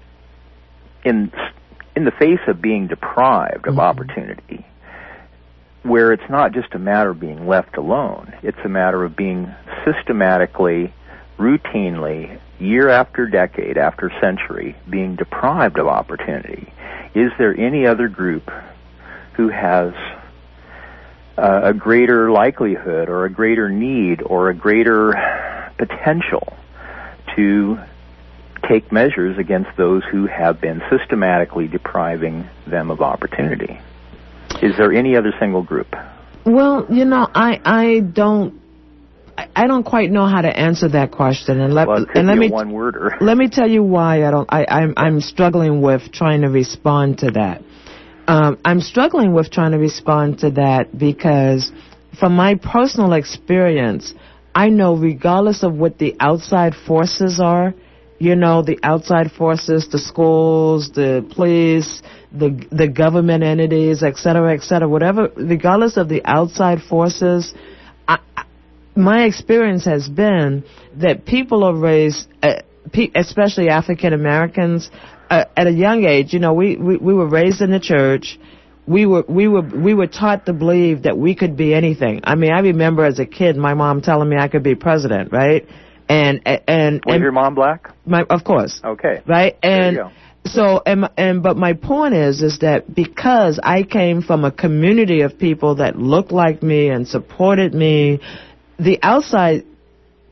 the face of being deprived of opportunity, where it's not just a matter of being left alone, it's a matter of being systematically, routinely, year after decade after century, being deprived of opportunity. Is there any other group who has a greater likelihood or a greater need or a greater potential to take measures against those who have been systematically depriving them of opportunity? Is there any other single group? Well, I don't quite know how to answer that question. And let me one-worder. Let me tell you why I'm struggling with trying to respond to that. I'm struggling with trying to respond to that because from my personal experience, I know regardless of what the outside forces are, the outside forces, the schools, the police, the government entities, et cetera, whatever, regardless of the outside forces, my experience has been that people are raised, especially African Americans, at a young age. We were raised in the church. We were taught to believe that we could be anything. I remember as a kid my mom telling me I could be president, right? And was your mom black? Of course. Okay. Right? And there you go. so but my point is that because I came from a community of people that looked like me and supported me, the outside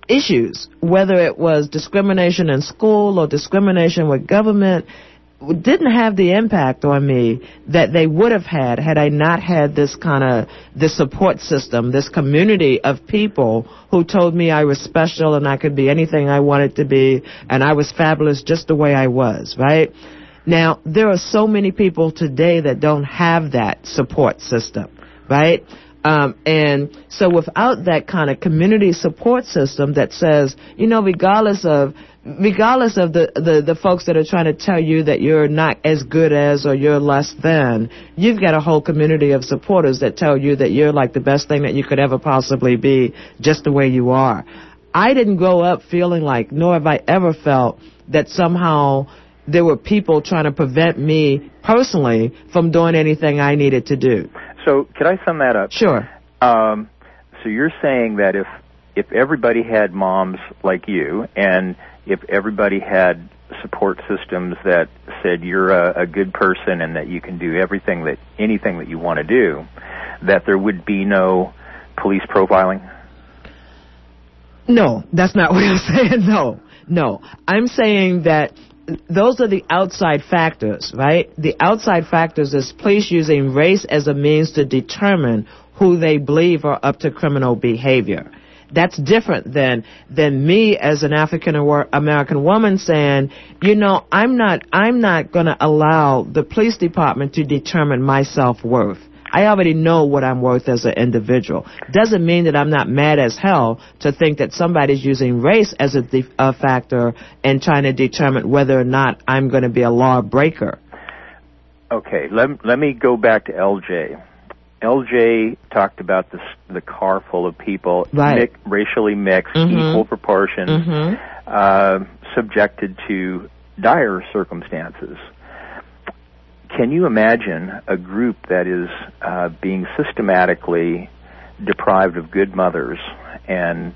issues, whether it was discrimination in school or discrimination with government, didn't have the impact on me that they would have had I not had this support system, this community of people who told me I was special and I could be anything I wanted to be and I was fabulous just the way I was, right? Now, there are so many people today that don't have that support system, right? And so without that kind of community support system that says, regardless of the folks that are trying to tell you that you're not as good as or you're less than, you've got a whole community of supporters that tell you that you're like the best thing that you could ever possibly be just the way you are. I didn't grow up feeling like, nor have I ever felt that somehow there were people trying to prevent me personally from doing anything I needed to do. So could I sum that up? Sure. So you're saying that if everybody had moms like you, and if everybody had support systems that said you're a good person and that you can do anything that you want to do, that there would be no police profiling? No, that's not what I'm saying. No. I'm saying that those are the outside factors, right? The outside factors is police using race as a means to determine who they believe are up to criminal behavior. That's different than me as an African American woman saying, I'm not going to allow the police department to determine my self-worth. I already know what I'm worth as an individual. Doesn't mean that I'm not mad as hell to think that somebody's using race as a factor and trying to determine whether or not I'm going to be a lawbreaker. Okay, let me go back to LJ. LJ talked about the car full of people, right, racially mixed, equal proportions, subjected to dire circumstances. Can you imagine a group that is being systematically deprived of good mothers and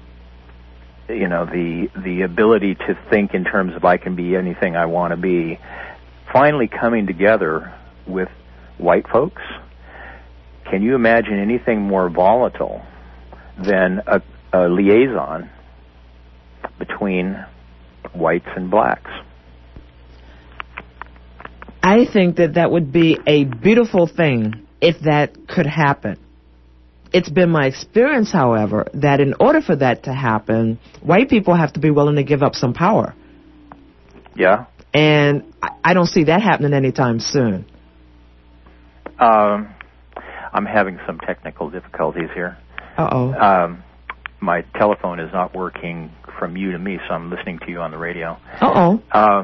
the ability to think in terms of I can be anything I want to be, finally coming together with white folks? Can you imagine anything more volatile than a liaison between whites and blacks? I think that would be a beautiful thing if that could happen. It's been my experience, however, that in order for that to happen, white people have to be willing to give up some power. Yeah. And I don't see that happening anytime soon. I'm having some technical difficulties here. Uh-oh. My telephone is not working from you to me, so I'm listening to you on the radio. Uh-oh.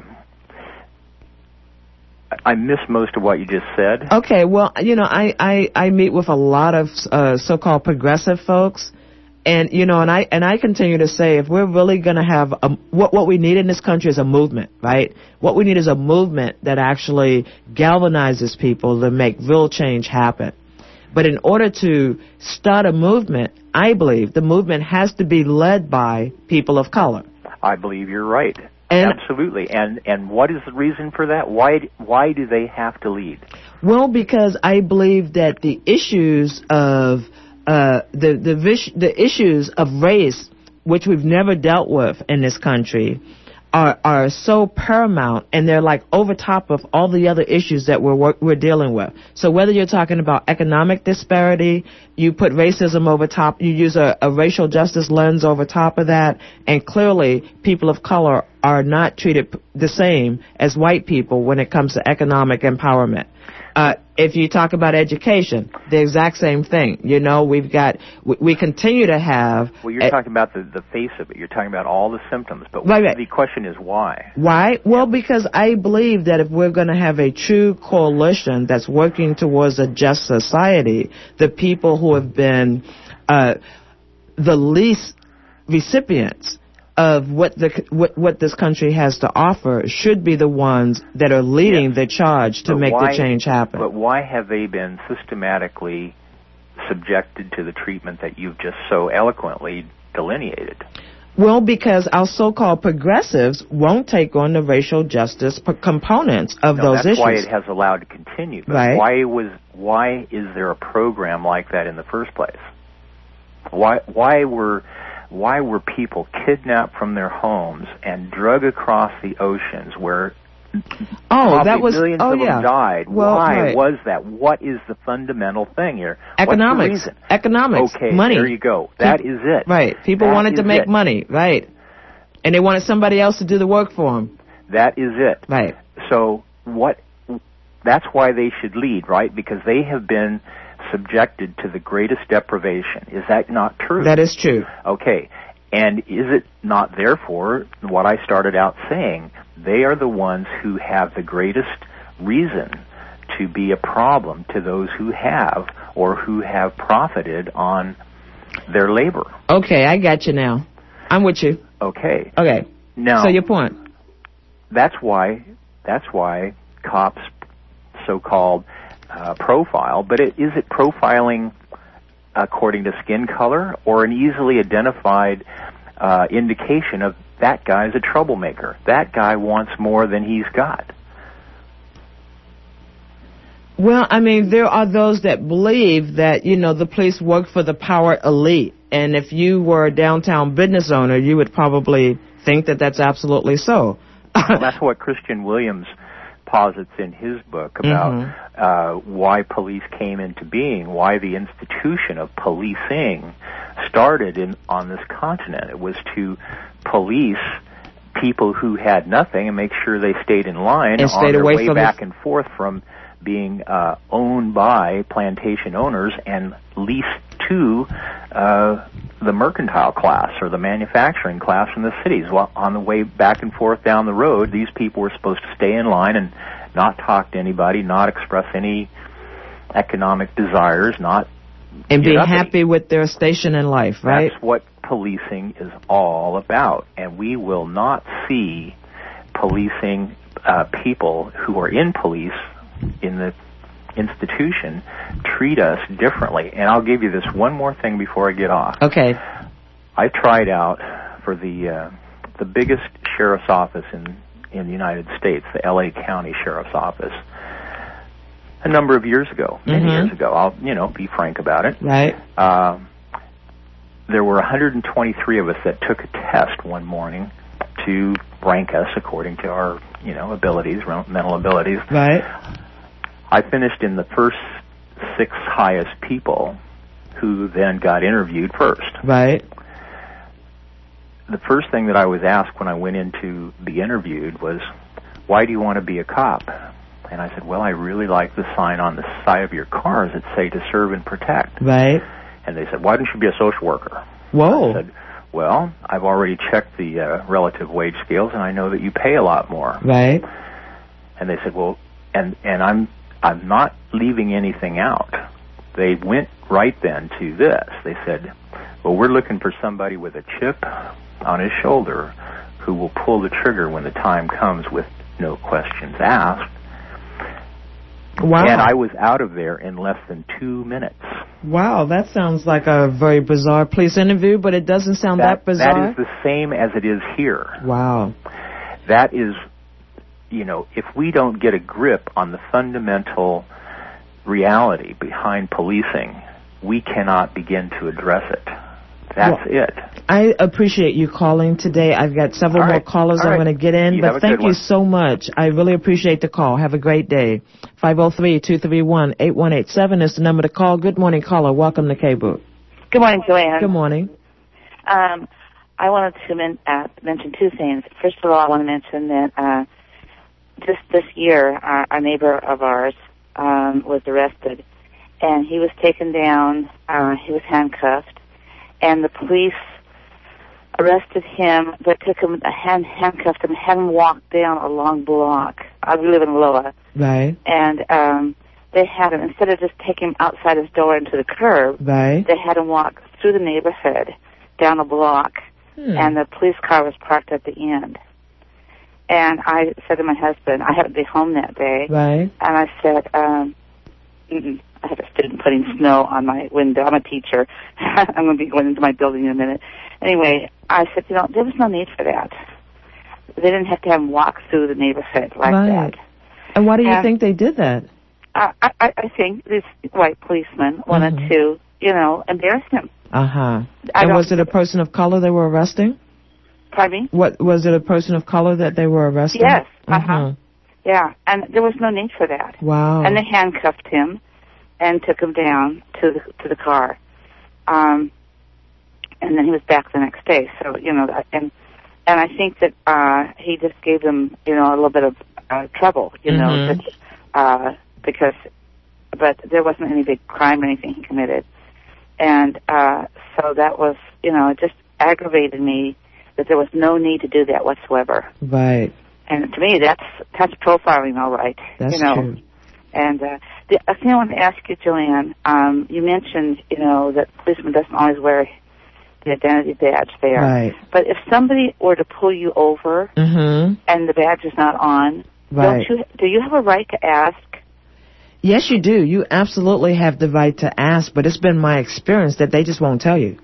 I missed most of what you just said. Okay, well, I meet with a lot of so-called progressive folks, and I continue to say if we're really going to have what we need in this country is a movement, right? What we need is a movement that actually galvanizes people to make real change happen. But in order to start a movement, I believe the movement has to be led by people of color. I believe you're right. Absolutely. And what is the reason for that? Why do they have to lead? Well, because I believe that the issues of the issues of race, which we've never dealt with in this country, are so paramount, and they're like over top of all the other issues that we're dealing with. So whether you're talking about economic disparity, you put racism over top, you use a racial justice lens over top of that, and clearly people of color are not treated the same as white people when it comes to economic empowerment. If you talk about education, the exact same thing. We continue to have... Well, you're talking about the face of it. You're talking about all the symptoms. But right. The question is why? Why? Well, because I believe that if we're going to have a true coalition that's working towards a just society, the people who have been the least recipients of what this country has to offer should be the ones that are leading the charge to make the change happen. But why have they been systematically subjected to the treatment that you've just so eloquently delineated? Well, because our so-called progressives won't take on the racial justice components of those issues. That's why it has allowed to continue. But right. Why is there a program like that in the first place? Why were Why were people kidnapped from their homes and drug across the oceans where millions of them died? Why was that? What is the fundamental thing here? Economics. What's the reason? Economics. Okay, money. There you go. That is it. Right. People wanted to make money. Right. And they wanted somebody else to do the work for them. That is it. Right. So that's why they should lead, right? Because they have been subjected to the greatest deprivation. Is that not true? That is true. Okay. And is it not, therefore, what I started out saying, they are the ones who have the greatest reason to be a problem to those who have or who have profited on their labor. Okay, I got you now. I'm with you. Okay. Now, so your point. That's why cops so-called profile, but is it profiling according to skin color or an easily identified indication of that guy's a troublemaker? That guy wants more than he's got. Well, I mean, there are those that believe that, the police work for the power elite. And if you were a downtown business owner, you would probably think that that's absolutely so. Well, that's what Christian Williams posits in his book about why police came into being, why the institution of policing started on this continent. It was to police people who had nothing and make sure they stayed in line and on their way back and forth from being owned by plantation owners and leased to the mercantile class or the manufacturing class in the cities. Well, on the way back and forth down the road, these people were supposed to stay in line and not talk to anybody, not express any economic desires, and be happy with their station in life, right? That's what policing is all about. And we will not see policing people who are in police in the institution treat us differently. And I'll give you this one more thing before I get off. Okay. I tried out for the biggest sheriff's office in the United States, the L.A. County Sheriff's Office, a number of years ago, many years ago. I'll, be frank about it. Right. There were 123 of us that took a test one morning to rank us according to our, abilities, mental abilities. Right. I finished in the first 6 highest people who then got interviewed first. Right. The first thing that I was asked when I went in to be interviewed was, why do you want to be a cop? And I said, well, I really like the sign on the side of your cars that say to serve and protect. Right. And they said, why don't you be a social worker? Whoa. I said, well, I've already checked the relative wage scales, and I know that you pay a lot more. Right. And they said, well, and I'm not leaving anything out. They went right then to this. They said, well, we're looking for somebody with a chip on his shoulder who will pull the trigger when the time comes with no questions asked. Wow. And I was out of there in less than 2 minutes. Wow, that sounds like a very bizarre police interview, but it doesn't sound that bizarre. That is the same as it is here. Wow. That is, if we don't get a grip on the fundamental reality behind policing, we cannot begin to address it. That's it. I appreciate you calling today. I've got several more callers I'm going to get in, but thank you so much. I really appreciate the call. Have a great day. 503-231-8187 is the number to call. Good morning, caller. Welcome to KBOO. Good morning, Joanne. Good morning. I wanted to mention 2 things. First of all, I want to mention that just this year, a neighbor of ours was arrested, and he was taken down. He was handcuffed. And the police arrested him, but took him, handcuffed him, had him walk down a long block. We live in Loa. Right. And they had him, instead of just taking him outside his door into the curb, right, they had him walk through the neighborhood, down a block, and the police car was parked at the end. And I said to my husband, I happened to be home that day, right, and I said, I have a student putting snow on my window. I'm a teacher. I'm going to be going into my building in a minute. Anyway, I said, there was no need for that. They didn't have to have him walk through the neighborhood like that. And why do you think they did that? I think this white policeman wanted to, embarrass him. Uh-huh. And was it a person of color they were arresting? Pardon me? What was it, a person of color that they were arresting? Yes. Uh-huh. Yeah, and there was no need for that. Wow. And they handcuffed him and took him down to the car. And then he was back the next day. So, and I think that he just gave them, a little bit of trouble, but there wasn't any big crime or anything he committed. And so that was, it just aggravated me that there was no need to do that whatsoever. Right. And to me, that's profiling, all right. That's true. And the thing I want to ask you, Joanne, you mentioned, that policeman doesn't always wear the identity badge there. Right. But if somebody were to pull you over and the badge is not on, do you have a right to ask? Yes, you do. You absolutely have the right to ask, but it's been my experience that they just won't tell you.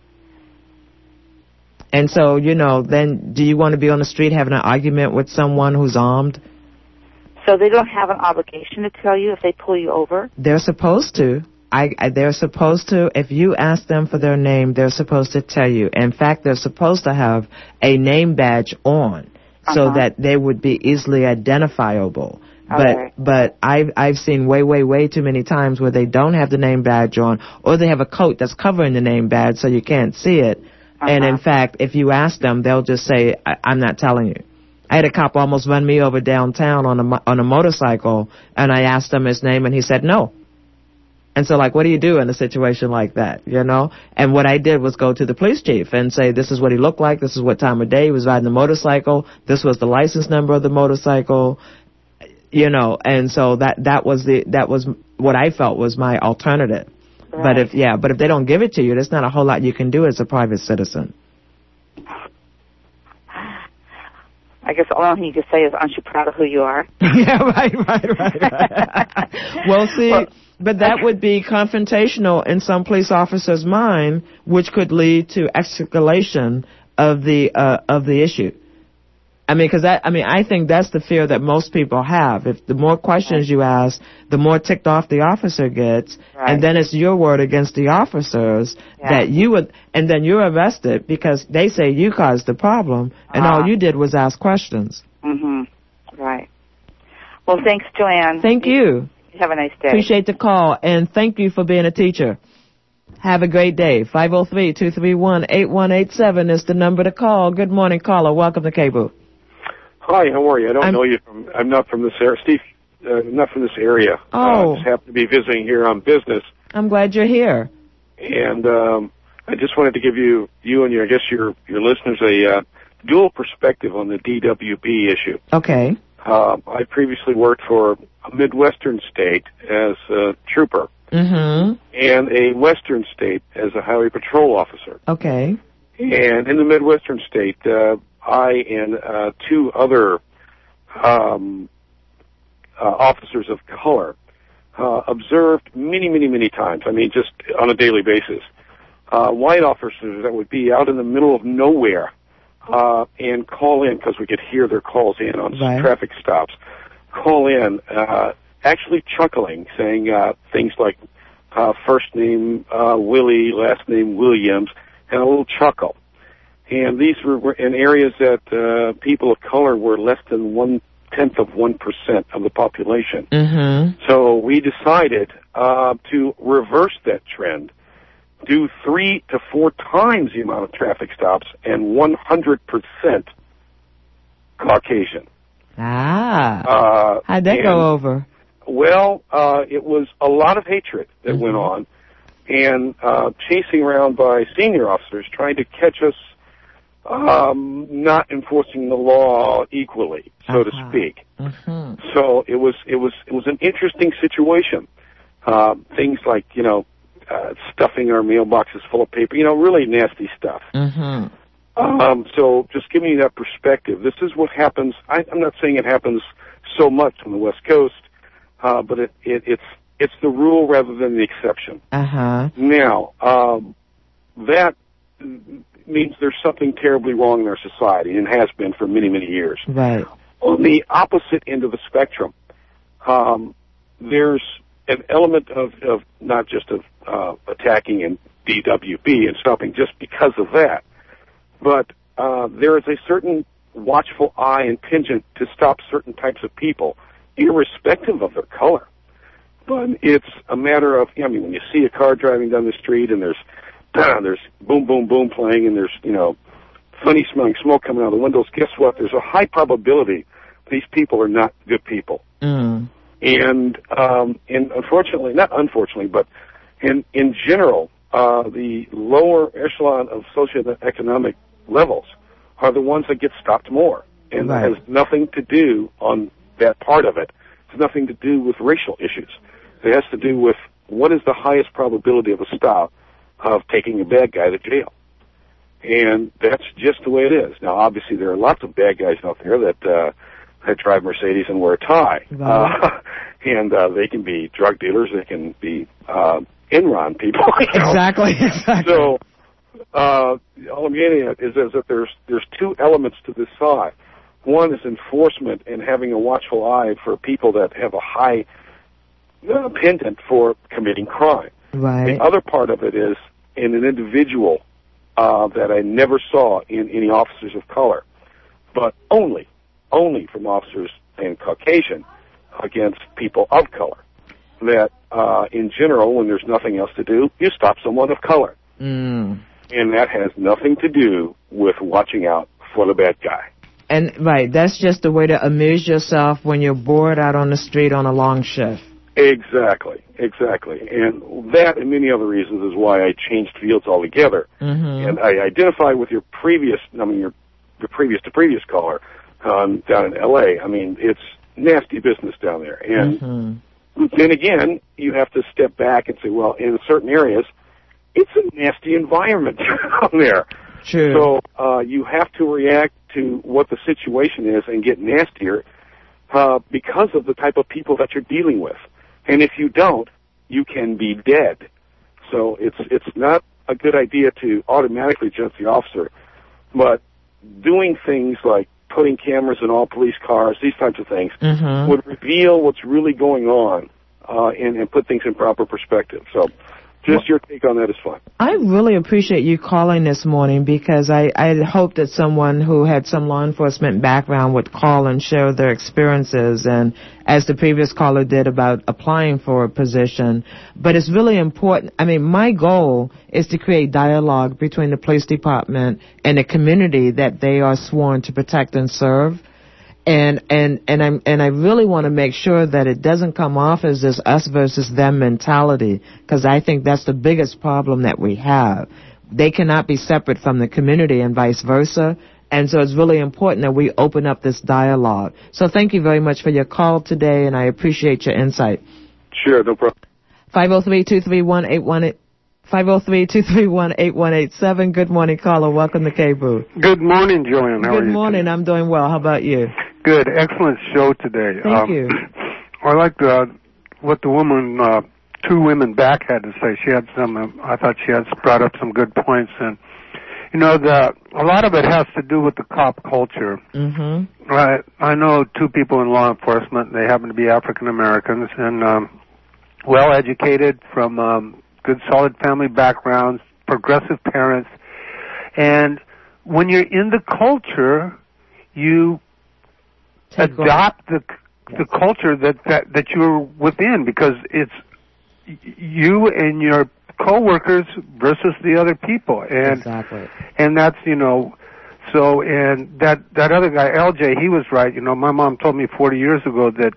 And so, then do you want to be on the street having an argument with someone who's armed? So they don't have an obligation to tell you if they pull you over? They're supposed to. They're supposed to. If you ask them for their name, they're supposed to tell you. In fact, they're supposed to have a name badge on so that they would be easily identifiable. But I've seen way too many times where they don't have the name badge on, or they have a coat that's covering the name badge so you can't see it. And in fact, if you ask them, they'll just say, I'm not telling you. I had a cop almost run me over downtown on a motorcycle, and I asked him his name, and he said no. And so, what do you do in a situation like that, And what I did was go to the police chief and say, this is what he looked like, this is what time of day he was riding the motorcycle, this was the license number of the motorcycle, and so that was what I felt was my alternative. Right. But if they don't give it to you, there's not a whole lot you can do as a private citizen. I guess the only thing you can say is, aren't you proud of who you are? Yeah, right. Well, see, but that would be confrontational in some police officer's mind, which could lead to escalation of the issue. I think that's the fear that most people have. If the more questions you ask, the more ticked off the officer gets, and then it's your word against the officers that and then you're arrested because they say you caused the problem, and all you did was ask questions. Right. Well, thanks, Joanne. Thank you. Have a nice day. Appreciate the call, and thank you for being a teacher. Have a great day. 503-231-8187 is the number to call. Good morning, caller. Welcome to KBOO. Hi, how are you? I don't know you I'm not from this area. Steve, not from this area. Oh. I just happen to be visiting here on business. I'm glad you're here. And I just wanted to give you and your listeners a dual perspective on the DWB issue. Okay. I previously worked for a Midwestern state as a trooper. And a Western state as a highway patrol officer. Okay. And in the Midwestern state, I and two other officers of color observed many times, just on a daily basis, white officers that would be out in the middle of nowhere and call in, because we could hear their calls in on traffic stops, call in, actually chuckling, saying things like first name Willie, last name Williams, and a little chuckle. And these were in areas that people of color were less than 0.1% of the population. So we decided to reverse that trend, do 3 to 4 times the amount of traffic stops, and 100% Caucasian. How'd that go over? Well, it was a lot of hatred that went on, and chasing around by senior officers trying to catch us not enforcing the law equally, so to speak. So it was an interesting situation. Things like stuffing our mailboxes full of paper, really nasty stuff. So just giving you that perspective, this is what happens. I'm not saying it happens so much on the West Coast, but it's the rule rather than the exception. Now, that means there's something terribly wrong in our society, and has been for many years. Right. On the opposite end of the spectrum, there's an element of not just of attacking and DWB and stopping just because of that. But there is a certain watchful eye and penchant to stop certain types of people, irrespective of their color. But it's a matter of, I mean, when you see a car driving down the street and there's boom, boom, boom playing and there's, funny smelling smoke coming out of the windows, guess what? There's a high probability these people are not good people. Mm. And unfortunately, not unfortunately, but in general, the lower echelon of socioeconomic levels are the ones that get stopped more. And Right. it has nothing to do on that part of it. It's nothing to do with racial issues. It has to do with what is the highest probability of a stop of taking a bad guy to jail. And that's just the way it is. Now, obviously, there are lots of bad guys out there that drive Mercedes and wear a tie. Right. And they can be drug dealers. They can be Enron people. Exactly. So all I'm getting at is that there's two elements to this side. One is enforcement and having a watchful eye for people that have a high pendant for committing crime. Right. The other part of it is in an individual that I never saw in any officers of color, but only from officers in Caucasian against people of color. That in general, when there's nothing else to do, you stop someone of color. Mm. And that has nothing to do with watching out for the bad guy. And right, that's just a way to amuse yourself when you're bored out on the street on a long shift. Exactly. And that and many other reasons is why I changed fields altogether. Mm-hmm. And I identify with your previous previous caller down in L.A. I mean, it's nasty business down there. And then again, you have to step back and say, well, in certain areas, it's a nasty environment down there. True. So you have to react to what the situation is and get nastier because of the type of people that you're dealing with. And if you don't, you can be dead. So it's not a good idea to automatically judge the officer, but doing things like putting cameras in all police cars, these types of things, would reveal what's really going on and put things in proper perspective. So just your take on that is fine. I really appreciate you calling this morning because I hope that someone who had some law enforcement background would call and share their experiences, and as the previous caller did about applying for a position. But it's really important. I mean, my goal is to create dialogue between the police department and the community that they are sworn to protect and serve. And I really want to make sure that it doesn't come off as this us versus them mentality, because I think that's the biggest problem that we have. They cannot be separate from the community and vice versa. And so it's really important that we open up this dialogue. So thank you very much for your call today, and I appreciate your insight. Sure, no problem. 503-231-8188. 503-231-8187. Good morning, caller. Welcome to K-Boo. Good morning, Joanne. How are you? Good morning. I'm doing well. How about you? Good. Excellent show today. Thank you. I liked what the woman, two women back had to say. She had some, I thought she had brought up some good points. And, a lot of it has to do with the cop culture. Mm-hmm. I know two people in law enforcement. They happen to be African Americans and well educated from good solid family backgrounds, progressive parents. And when you're in the culture, you adopt the culture that you're within, because it's you and your coworkers versus the other people. And exactly. And that's, so, and that other guy, LJ, he was right. My mom told me 40 years ago that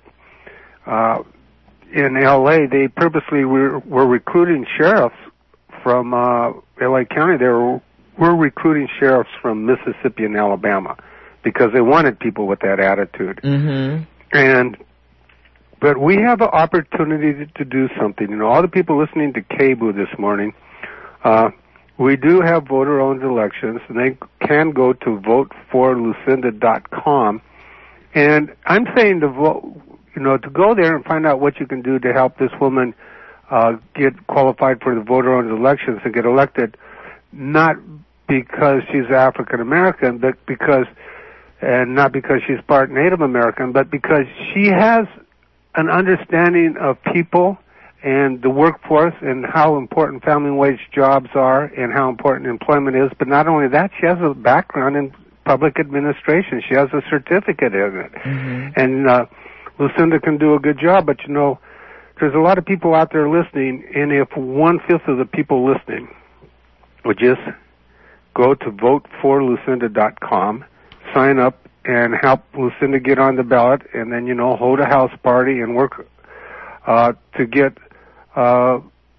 in L.A., they purposely were recruiting sheriffs from L.A. County. They were recruiting sheriffs from Mississippi and Alabama because they wanted people with that attitude. Mm-hmm. But we have an opportunity to do something. All the people listening to KBOO this morning, we do have voter-owned elections, and they can go to voteforlucinda.com. And I'm saying to vote, to go there and find out what you can do to help this woman get qualified for the voter-owned elections and get elected, not because she's African American, but not because she's part Native American, but because she has an understanding of people and the workforce and how important family wage jobs are and how important employment is. But not only that, she has a background in public administration. She has a certificate in it. Mm-hmm. And Lucinda can do a good job, but you know, there's a lot of people out there listening, and if 1/5 of the people listening would just go to voteforlucinda.com, sign up, and help Lucinda get on the ballot, and then, you know, hold a house party and work to get a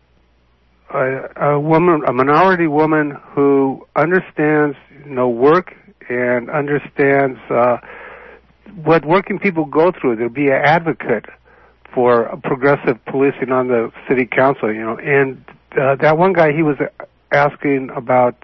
minority woman who understands, you know, work and understands what working people go through. There'll be an advocate for progressive policing on the city council, you know. And that one guy, he was asking about,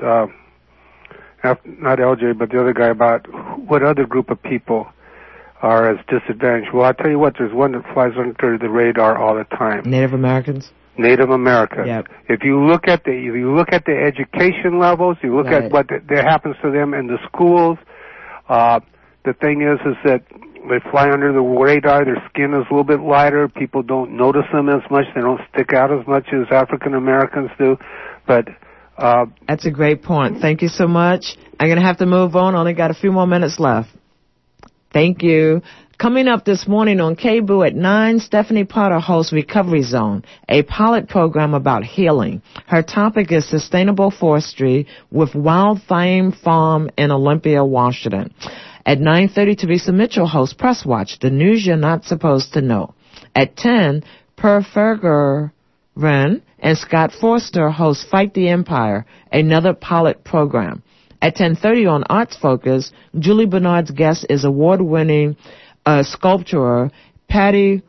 not LJ, but the other guy, about what other group of people are as disadvantaged. Well, I'll tell you what, there's one that flies under the radar all the time. Native Americans? Native America. Yep. If you look at the education levels, you look at what that happens to them in the schools, the thing is that they fly under the radar. Their skin is a little bit lighter. People don't notice them as much. They don't stick out as much as African Americans do. But that's a great point. Thank you so much. I'm going to have to move on. Only got a few more minutes left. Thank you. Coming up this morning on KBOO at 9, Stephanie Potter hosts Recovery Zone, a pilot program about healing. Her topic is sustainable forestry with Wild Thyme Farm in Olympia, Washington. At 9:30, Teresa Mitchell hosts Press Watch, the news you're not supposed to know. At 10, Per Fergeron and Scott Forster host Fight the Empire, another pilot program. At 10:30 on Arts Focus, Julie Bernard's guest is award-winning sculptor Patty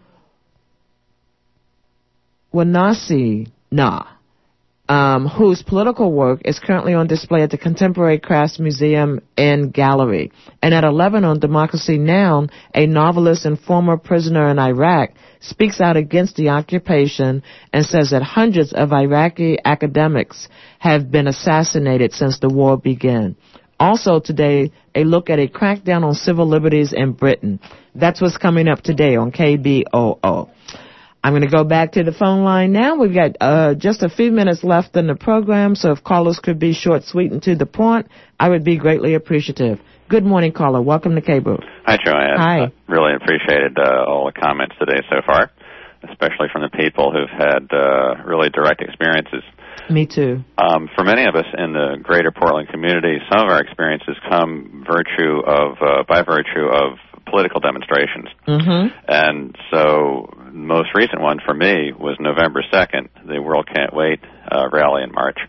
Wanasina, whose political work is currently on display at the Contemporary Crafts Museum and Gallery. And at 11 on Democracy Now!, a novelist and former prisoner in Iraq speaks out against the occupation and says that hundreds of Iraqi academics have been assassinated since the war began. Also today, a look at a crackdown on civil liberties in Britain. That's what's coming up today on KBOO. I'm going to go back to the phone line now. We've got just a few minutes left in the program, so if callers could be short, sweet, and to the point, I would be greatly appreciative. Good morning, caller. Welcome to KBOO. Hi, Joanne. Hi. Really appreciated all the comments today so far, especially from the people who've had really direct experiences. Me too. For many of us in the greater Portland community, some of our experiences come by virtue of political demonstrations. Mm-hmm. And so the most recent one for me was November 2nd, the World Can't Wait rally in March.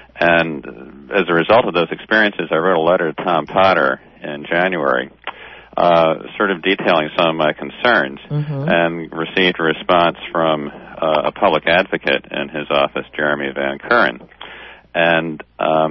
And as a result of those experiences, I wrote a letter to Tom Potter in January, sort of detailing some of my concerns, and received a response from a public advocate in his office, Jeremy Van Kuren. And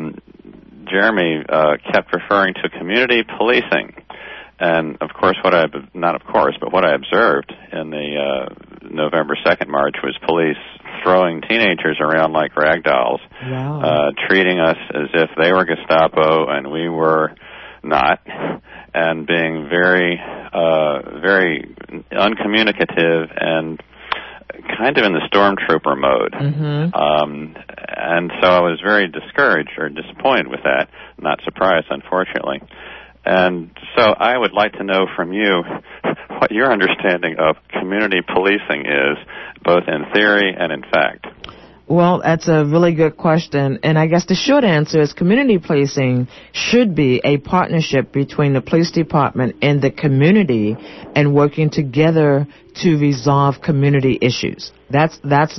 Jeremy kept referring to community policing. And of course, what I observed in the November 2nd march was police throwing teenagers around like rag dolls, treating us as if they were Gestapo and we were not, and being very, very uncommunicative and kind of in the stormtrooper mode. And so I was very discouraged or disappointed with that, not surprised, unfortunately. And so I would like to know from you what your understanding of community policing is, both in theory and in fact. Well, that's a really good question. And I guess the short answer is community policing should be a partnership between the police department and the community and working together to resolve community issues. That's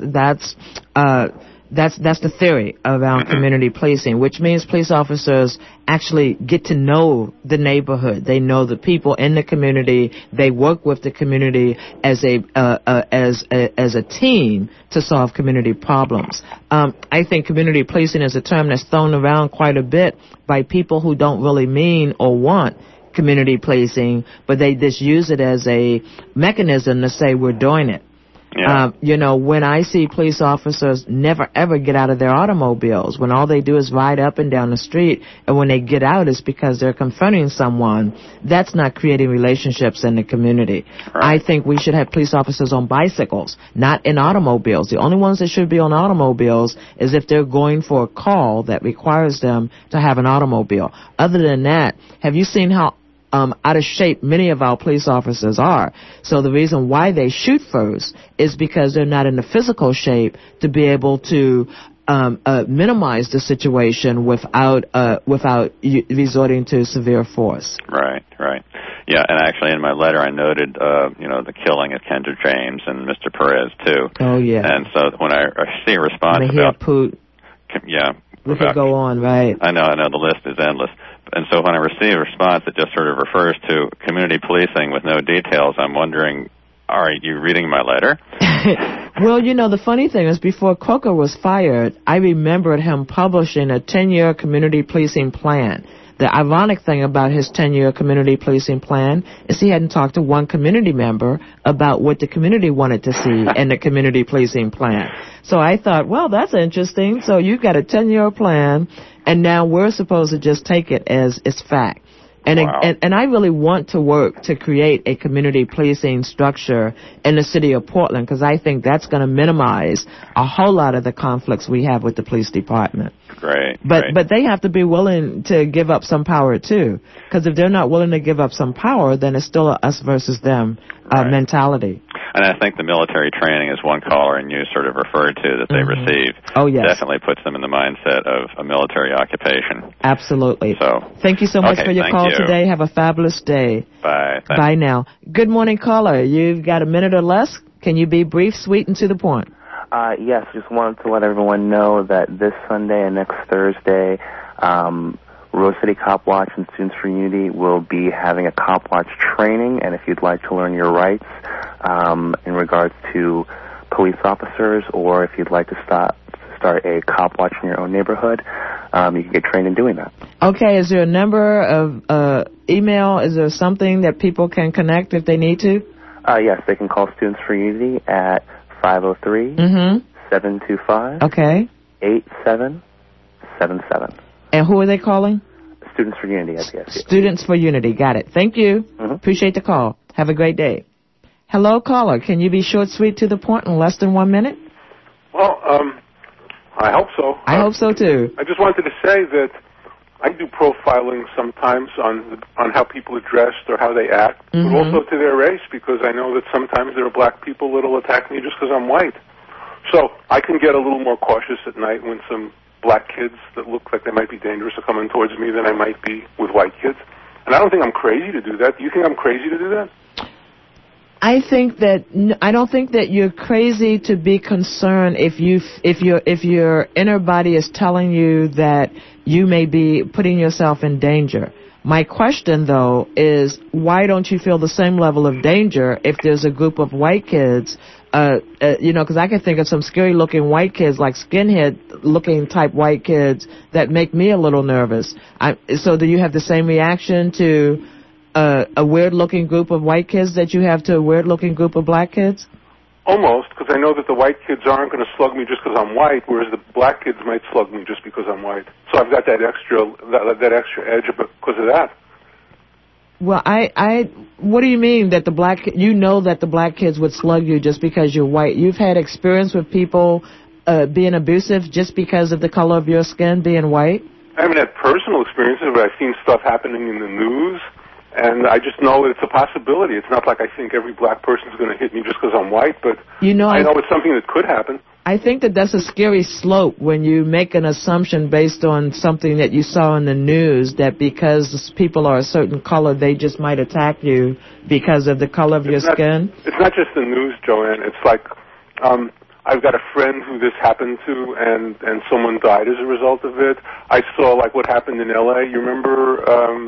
the theory around community policing, which means police officers actually get to know the neighborhood. They know the people in the community. They work with the community as a team to solve community problems. I think community policing is a term that's thrown around quite a bit by people who don't really mean or want community policing, but they just use it as a mechanism to say we're doing it. Yeah. When I see police officers never ever get out of their automobiles, when all they do is ride up and down the street, and when they get out it's because they're confronting someone, that's not creating relationships in the community. Right. I think we should have police officers on bicycles, not in automobiles. The only ones that should be on automobiles is if they're going for a call that requires them to have an automobile. Other than that, have you seen how out of shape many of our police officers are? So the reason why they shoot first is because they're not in the physical shape to be able to minimize the situation without resorting to severe force. Right. Yeah, and actually in my letter I noted, the killing of Kendra James and Mr. Perez too. Oh yeah. And so when I see a response we could go on, right? I know, the list is endless. And so when I receive a response that just sort of refers to community policing with no details, I'm wondering, are you reading my letter? Well, the funny thing is before Croker was fired, I remembered him publishing a 10-year community policing plan. The ironic thing about his 10-year community policing plan is he hadn't talked to one community member about what the community wanted to see in the community policing plan. So I thought, well, that's interesting. So you've got a 10-year plan, and now we're supposed to just take it as it's fact. And, wow. and I really want to work to create a community policing structure in the city of Portland, because I think that's going to minimize a whole lot of the conflicts we have with the police department. Great. But they have to be willing to give up some power too, because if they're not willing to give up some power, then it's still a us versus them mentality. And I think the military training, as one caller and you sort of referred to, that they receive, definitely puts them in the mindset of a military occupation. Absolutely. So, thank you so much for your call today. Have a fabulous day. Bye. Bye now. Good morning, caller. You've got a minute or less. Can you be brief, sweet, and to the point? Yes, just wanted to let everyone know that this Sunday and next Thursday, Rose City Cop Watch and Students for Unity will be having a Cop Watch training, and if you'd like to learn your rights in regards to police officers, or if you'd like to start a Cop Watch in your own neighborhood, you can get trained in doing that. Okay, is there a number of email? Is there something that people can connect if they need to? Yes, they can call Students for Unity at 503-725 8777. And who are they calling? Students for Unity at the SU. Students for Unity. Got it. Thank you. Appreciate the call. Have a great day. Hello, caller. Can you be short, sweet, to the point in less than 1 minute? Well, I hope so. I hope so, too. I just wanted to say that I do profiling sometimes on how people are dressed or how they act, but also to their race, because I know that sometimes there are black people that will attack me just because I'm white. So I can get a little more cautious at night when some black kids that look like they might be dangerous are coming towards me than I might be with white kids. And I don't think I'm crazy to do that. Do you think I'm crazy to do that? I don't think that you're crazy to be concerned if your inner body is telling you that you may be putting yourself in danger. My question, though, is why don't you feel the same level of danger if there's a group of white kids, because I can think of some scary-looking white kids, like skinhead-looking type white kids, that make me a little nervous. So do you have the same reaction to a weird-looking group of white kids that you have to a weird-looking group of black kids? Almost, because I know that the white kids aren't going to slug me just because I'm white, whereas the black kids might slug me just because I'm white. So I've got that extra edge because of that. Well, what do you mean that that the black kids would slug you just because you're white? You've had experience with people being abusive just because of the color of your skin, being white? I haven't had personal experiences, but I've seen stuff happening in the news. And I just know that it's a possibility. It's not like I think every black person is going to hit me just because I'm white, but I know it's something that could happen. I think that's a scary slope when you make an assumption based on something that you saw in the news, that because people are a certain color, they just might attack you because of the color of your skin. It's not just the news, Joanne. It's like I've got a friend who this happened to, and someone died as a result of it. I saw what happened in L.A. You remember...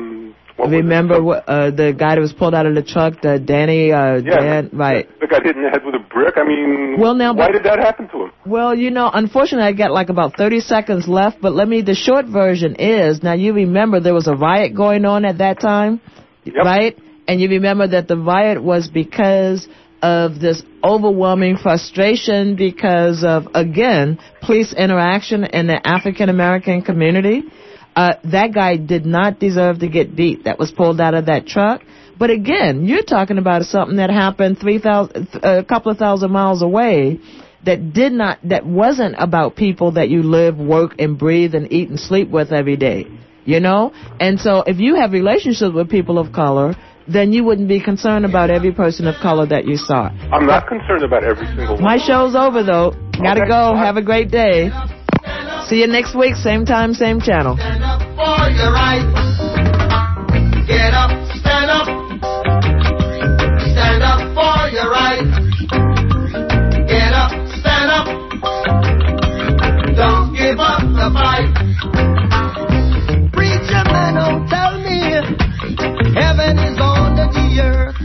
the guy that was pulled out of the truck, Danny? Dan, right. The guy hit in the head with a brick. I mean, why did that happen to him? Well, unfortunately, I got about 30 seconds left, but the short version is, now you remember there was a riot going on at that time, right? And you remember that the riot was because of this overwhelming frustration because of, again, police interaction in the African American community. That guy did not deserve to get beat. That was pulled out of that truck. But again, you're talking about something that happened a couple of thousand miles away that wasn't about people that you live, work, and breathe and eat and sleep with every day, you know? And so if you have relationships with people of color, then you wouldn't be concerned about every person of color that you saw. I'm not concerned about every single one. My show's over, though. Gotta go. Have a great day. See you next week, same time, same channel. Stand up for your right. Get up, stand up. Stand up for your right. Get up, stand up. Don't give up the fight. Preacher man, don't tell me heaven is under the earth.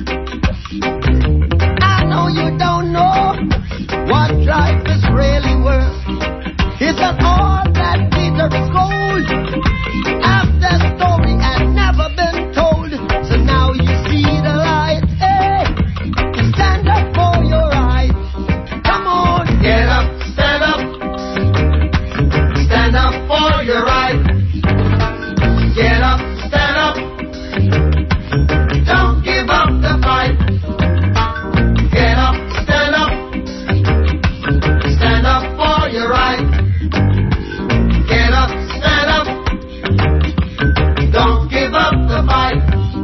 I know you don't know what life is really worth. It's not all that glitters is gold. Half that story had never been told. So now you see the light. Hey, stand up for your right. Come on, get up, stand up. Stand up for your right. Get up, stand up. Don't give up the fight. Get up, stand up. Stand up for your right. Get up, stand up. Don't give up the fight.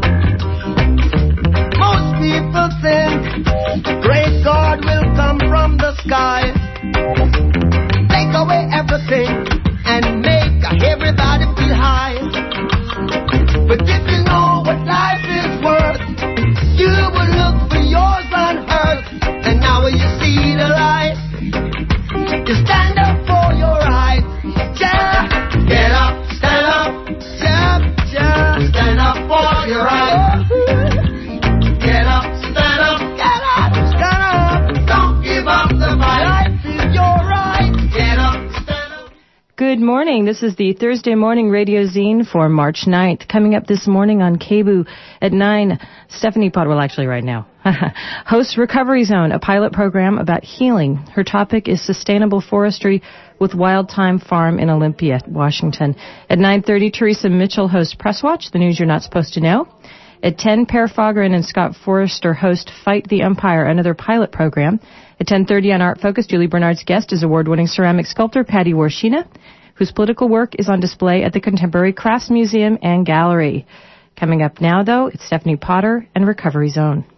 Most people think great God will come from the sky, take away everything and make everybody feel high. But if you know what life is worth, you would look for yours on earth. And now you see the light, you stand up for your right. Yeah, get up, stand up. Yeah, yeah, stand up for your right. Get up, stand up. Get up, stand up. Don't give up the fight. Life is your right. Get up, stand up. Good morning. This is the Thursday Morning Radio Zine for March 9th. Coming up this morning on KBOO at 9, Stephanie Potter, well, actually right now, hosts Recovery Zone, a pilot program about healing. Her topic is sustainable forestry with Wild Thyme Farm in Olympia, Washington. At 9:30, Teresa Mitchell hosts Press Watch, the news you're not supposed to know. At 10, Per Fogren and Scott Forrester host Fight the Empire, another pilot program. At 10:30 on Art Focus, Julie Bernard's guest is award-winning ceramic sculptor Patty Warshina, whose political work is on display at the Contemporary Crafts Museum and Gallery. Coming up now, though, it's Stephanie Potter and Recovery Zone.